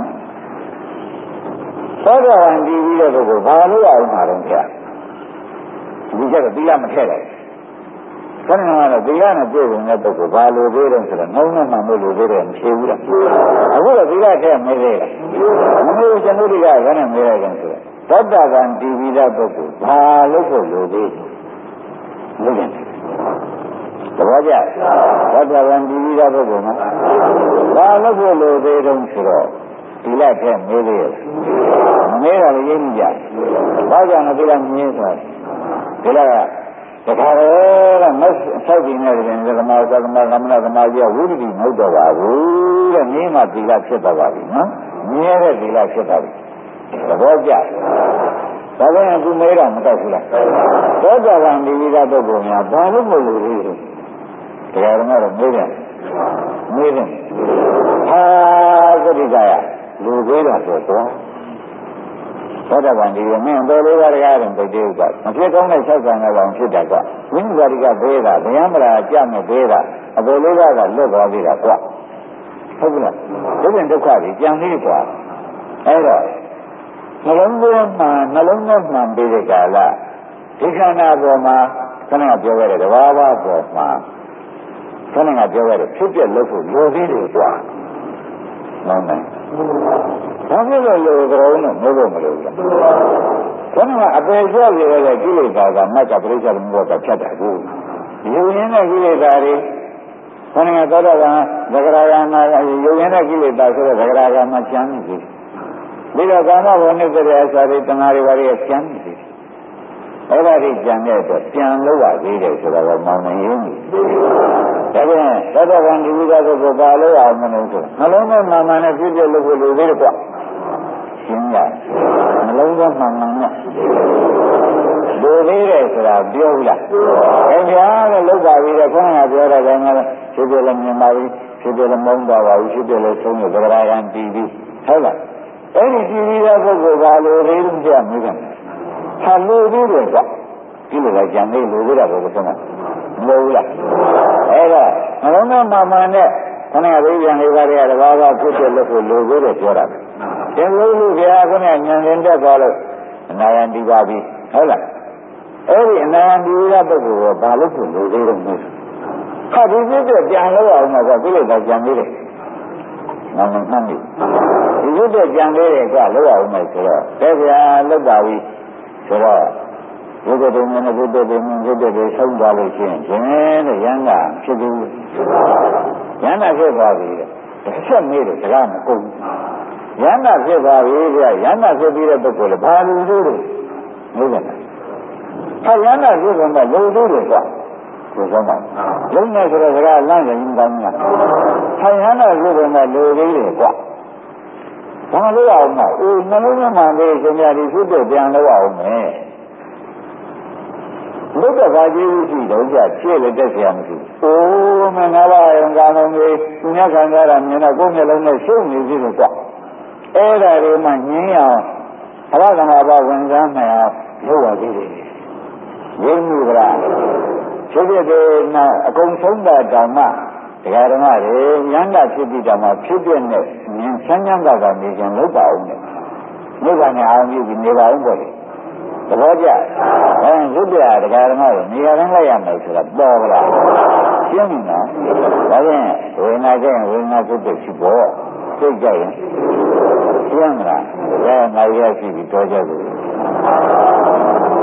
Speaker 2: ဘောဓဝံဒီပြီးတဲ့ပုဂ္ဂိုလ်ဘာလို့အောင်မှာတော့ဗျာဒီကျတော့သီလမထည့်လိုက်ခဏကတော့သီလနဲ့ပြည့်စုံတဲ့ပုဂ္ဂိုလ်ဘာလို့သေးတယ်ဆိုတော့ငုံနဲ့မှမလို့သေးတယ်မဖြစ်ဘူးလားအခုတော့သီလထည့်မသေးလားမလို့ရှင်တို့ကဘယ်နဲ့မေးရကြဆိုတော့သောတာပန်ဒီပြီးတဲ့ပုဂ္ဂိုလ်ဘာလို့ဖို့လို့သေးလို့လဲသဘောကျသောတာပန်ဒီပြီးတဲ့ပုဂ္ဂိုလ်မှာဘာလို့ဖို့လို့သေးတုံးဆိုတော့သီလထည့်မေးသေးတယ်မမေးတာလည်းရင်းကြဘာကြောင့်လဲသီလမြင်းဆိုသီလကတခါတော့မဆောက်ပြီးနေတယ်ဓမ္မသမာကမ္မနာသမားကြီးကဝိရိယမဟုတ်တော့ပါဘူးတဲ့မြင်းမှသီလဖြစ်သွားပါပြီနော်မြင်းတဲ့သီလဖြစ်သွားပြီသဘောကျဒါလည်းအခုမေးတာမတော့ဘူးလားသောတာပန်ဒီဝိဒပုဂ္ဂိုလ်များဘာလို့မလို့လဲတရားဓမ္မတော့မေးတယ်မေးတယ်ဟာသတိကရလူသေးတာဆိုတော့သောတာပန်ဒီမင်းတော်လေးပါးတကားတော့ပြည့်သေးကမဖြစ်ကောင်းတဲ့၆ဆံကောင်ဖြစ်တာကဝိဉ္ဇာတိကသေးတာဗျမ်းမလားကြမဲ့သေးတာအပေါ်လေးပါးကလွတ်သွားသေးတာကွဟုတ်ကဲ့ဒုက္ခဒုက္ခကြီးကြံသေးกว่าအဲ့တော့နှလုံးသွင်းမှနှလုံးသွင်းမှပြီးတဲ့ကာလဒီခန္ဓာပေါ်မှာခဏကပြောခဲ့တဲ့တဘာဝပေါ်မှာခဏကပြောခဲ့တဲ့ဖြစ်ပြလို့ဖို့လိုသေးတယ်กว่าနော်မယ်ဘာဖြစ်လို့လိုကြုံတော့မဟုတ်မလို့လားခဏကအပေကျော်ရတဲ့ကိလေသာကမတ်ကပြိဿသမုပ္ပါဒဖြတ်တာကိုယူရင်းတဲ့ကိလေသာတွေခဏကသောတာပန်သဂရဂမှာယူရင်းတဲ့ကိလေသာဆိုတဲ့သဂရဂမှာကျမ်းနေပြီပြီးတော့ကာမဘုံနဲ့ကြတဲ့အစာတွေတဏှာတွေဘာတွေကျမ်းနေပြီအဲ့ဒါတွေကျန်တဲ့အတွက်ပြန်လို့ရသေးတယ်ဆိုတော့မောင်နေရင်းကြီးဒါပြန်သောတာပန်ဒီဝိသကုကိုပါလို့အောင်မလို့ဆိုနှလုံးသားမှန်မှန်နဲ့ပြည့်ပြည့်လို့လို့သေးတယ်ကွရှင်းရနှလုံးသားမှန်မှန်နဲ့လူသေးတယ်ဆိုတာပြောဘူးလားခင်ဗျာလို့လောက်ပါပြီတဲ့ခေါင်းကပြောတဲ့ကောင်ကဖြစ်ပြလည်းမြင်ပါပြီဖြစ်ပြလည်းမုန်းပါပါဘူးဖြစ်ပြလည်းသုံးလို့သဂရဂံတည်ပြီးဟုတ်လားအဲ့ဒီတည်ပြီးတဲ့ပုဂ္ဂိုလ်ကလူသေးလို့ပြမိတယ်ဟာလူသေးတယ်ကွဒီလိုလည်းကြံသေးလူသေးတာကိုဆိုတော့မလို့ဘူးလားအဲ့တော့နှလုံးသားမှန်မှန်နဲ့ခဏကလေးပြန်လေးပါးတွေကတဘာဝဖြစ်ပြလို့ကိုလူသေးတယ်ပြောတာပဲသင်လို့လူဗျာခဏညံရင်တက်သွားလို့အနာယံဒီပါပြီဟုတ်လားအဲ့ဒီအနာယံဒီရပုဂ္ဂိုလ်ကဘာလို့ကိုလူသေးတယ်မဟုတ်ဟာဒီဖြစ်တဲ့ပြန်လို့အောင်မှာကပြိဋ္ဌာကြံသေးတယ်ငါမမှန်ဘူးဒီဖြစ်တဲ့ကြံသေးတယ်ကလောက်အောင်မယ်ဆိုတော့တဲ့ဗျာလောက်ပါပြီဆိုတော့ဘုဒ္ဓဘုံနဲ့ဘုဒ္ဓဘုံဘုဒ္ဓတွေဆုံးသွားလို့ရှိရင်ရှင်တဲ့ရဟန္တာဖြစ်ဘူးရဟန္တာဖြစ်သွားပြီတဲ့တစ်ချက်မေးတယ်စကားမကုန်ရဟန္တာဖြစ်သွားပြီဗျာရဟန္တာဖြစ်ပြီးတဲ့ပုဂ္ဂိုလ်လည်းဘာလူတို့တွေဟုတ်တယ်လားဟာရဟန္တာဖြစ်ကုန်တော့လူတို့တွေကကိုယ်ဆုံးပါလုံးနဲ့ဆိုတော့စကားလမ်းရင်ကောင်းလားဟာရဟန္တာဖြစ်ကုန်တော့လူသေးတယ်ကွဘာလို့အောင်မအိုးနှလုံးသားမှလေးရှင်များဒီဖြစ်တဲ့ပြန်လို့အောင်မယ်ဘုဒ္ဓဘာသာကြီးရှိတော့ကြပြည့်လက်တက်ဆရာမရှိဘူးအိုးမနာပါရင်ကာမမေသူများခံကြတာမြင်တော့ကိုယ်မျက်လုံးနဲ့ရှုပ်နေပြီလို့ကွအဲ့ဒါတွေမှညင်းအောင်အဘကမ္ဘာဝင်စားနိုင်အောင်လုပ်ရသေးတယ်ရင်းမှုကလားဖြစ်ဖြစ်တဲ့အကုန်ဆုံးတာတောင်မှတရားဓမ္မတွေရဟန္တာဖြစ်ပြီးတောင်မှဖြစ်ပြနဲ့ဉာဏ်ချမ်းသာတာကနေကြလုပ်ပါဦးနဲ့နိဗ္ဗာန်နဲ့အောင်ပြုပြီးနေပါဦးပေါ့လေသဘောကျအဲရုပ်တရားတရားဓမ္မတွေနေရာတိုင်းလိုက်ရမယ်ဆိုတာပေါ်ကြလားရှင်းပြီနော်ဒါဖြင့်ဝေဒနာကြရင်ဝေဒနာစိတ်တွေရှိပေါ်စိတ်ကြရင်ရှင်းမလားအဲငါရရှိပြီးတော့ကြပြီ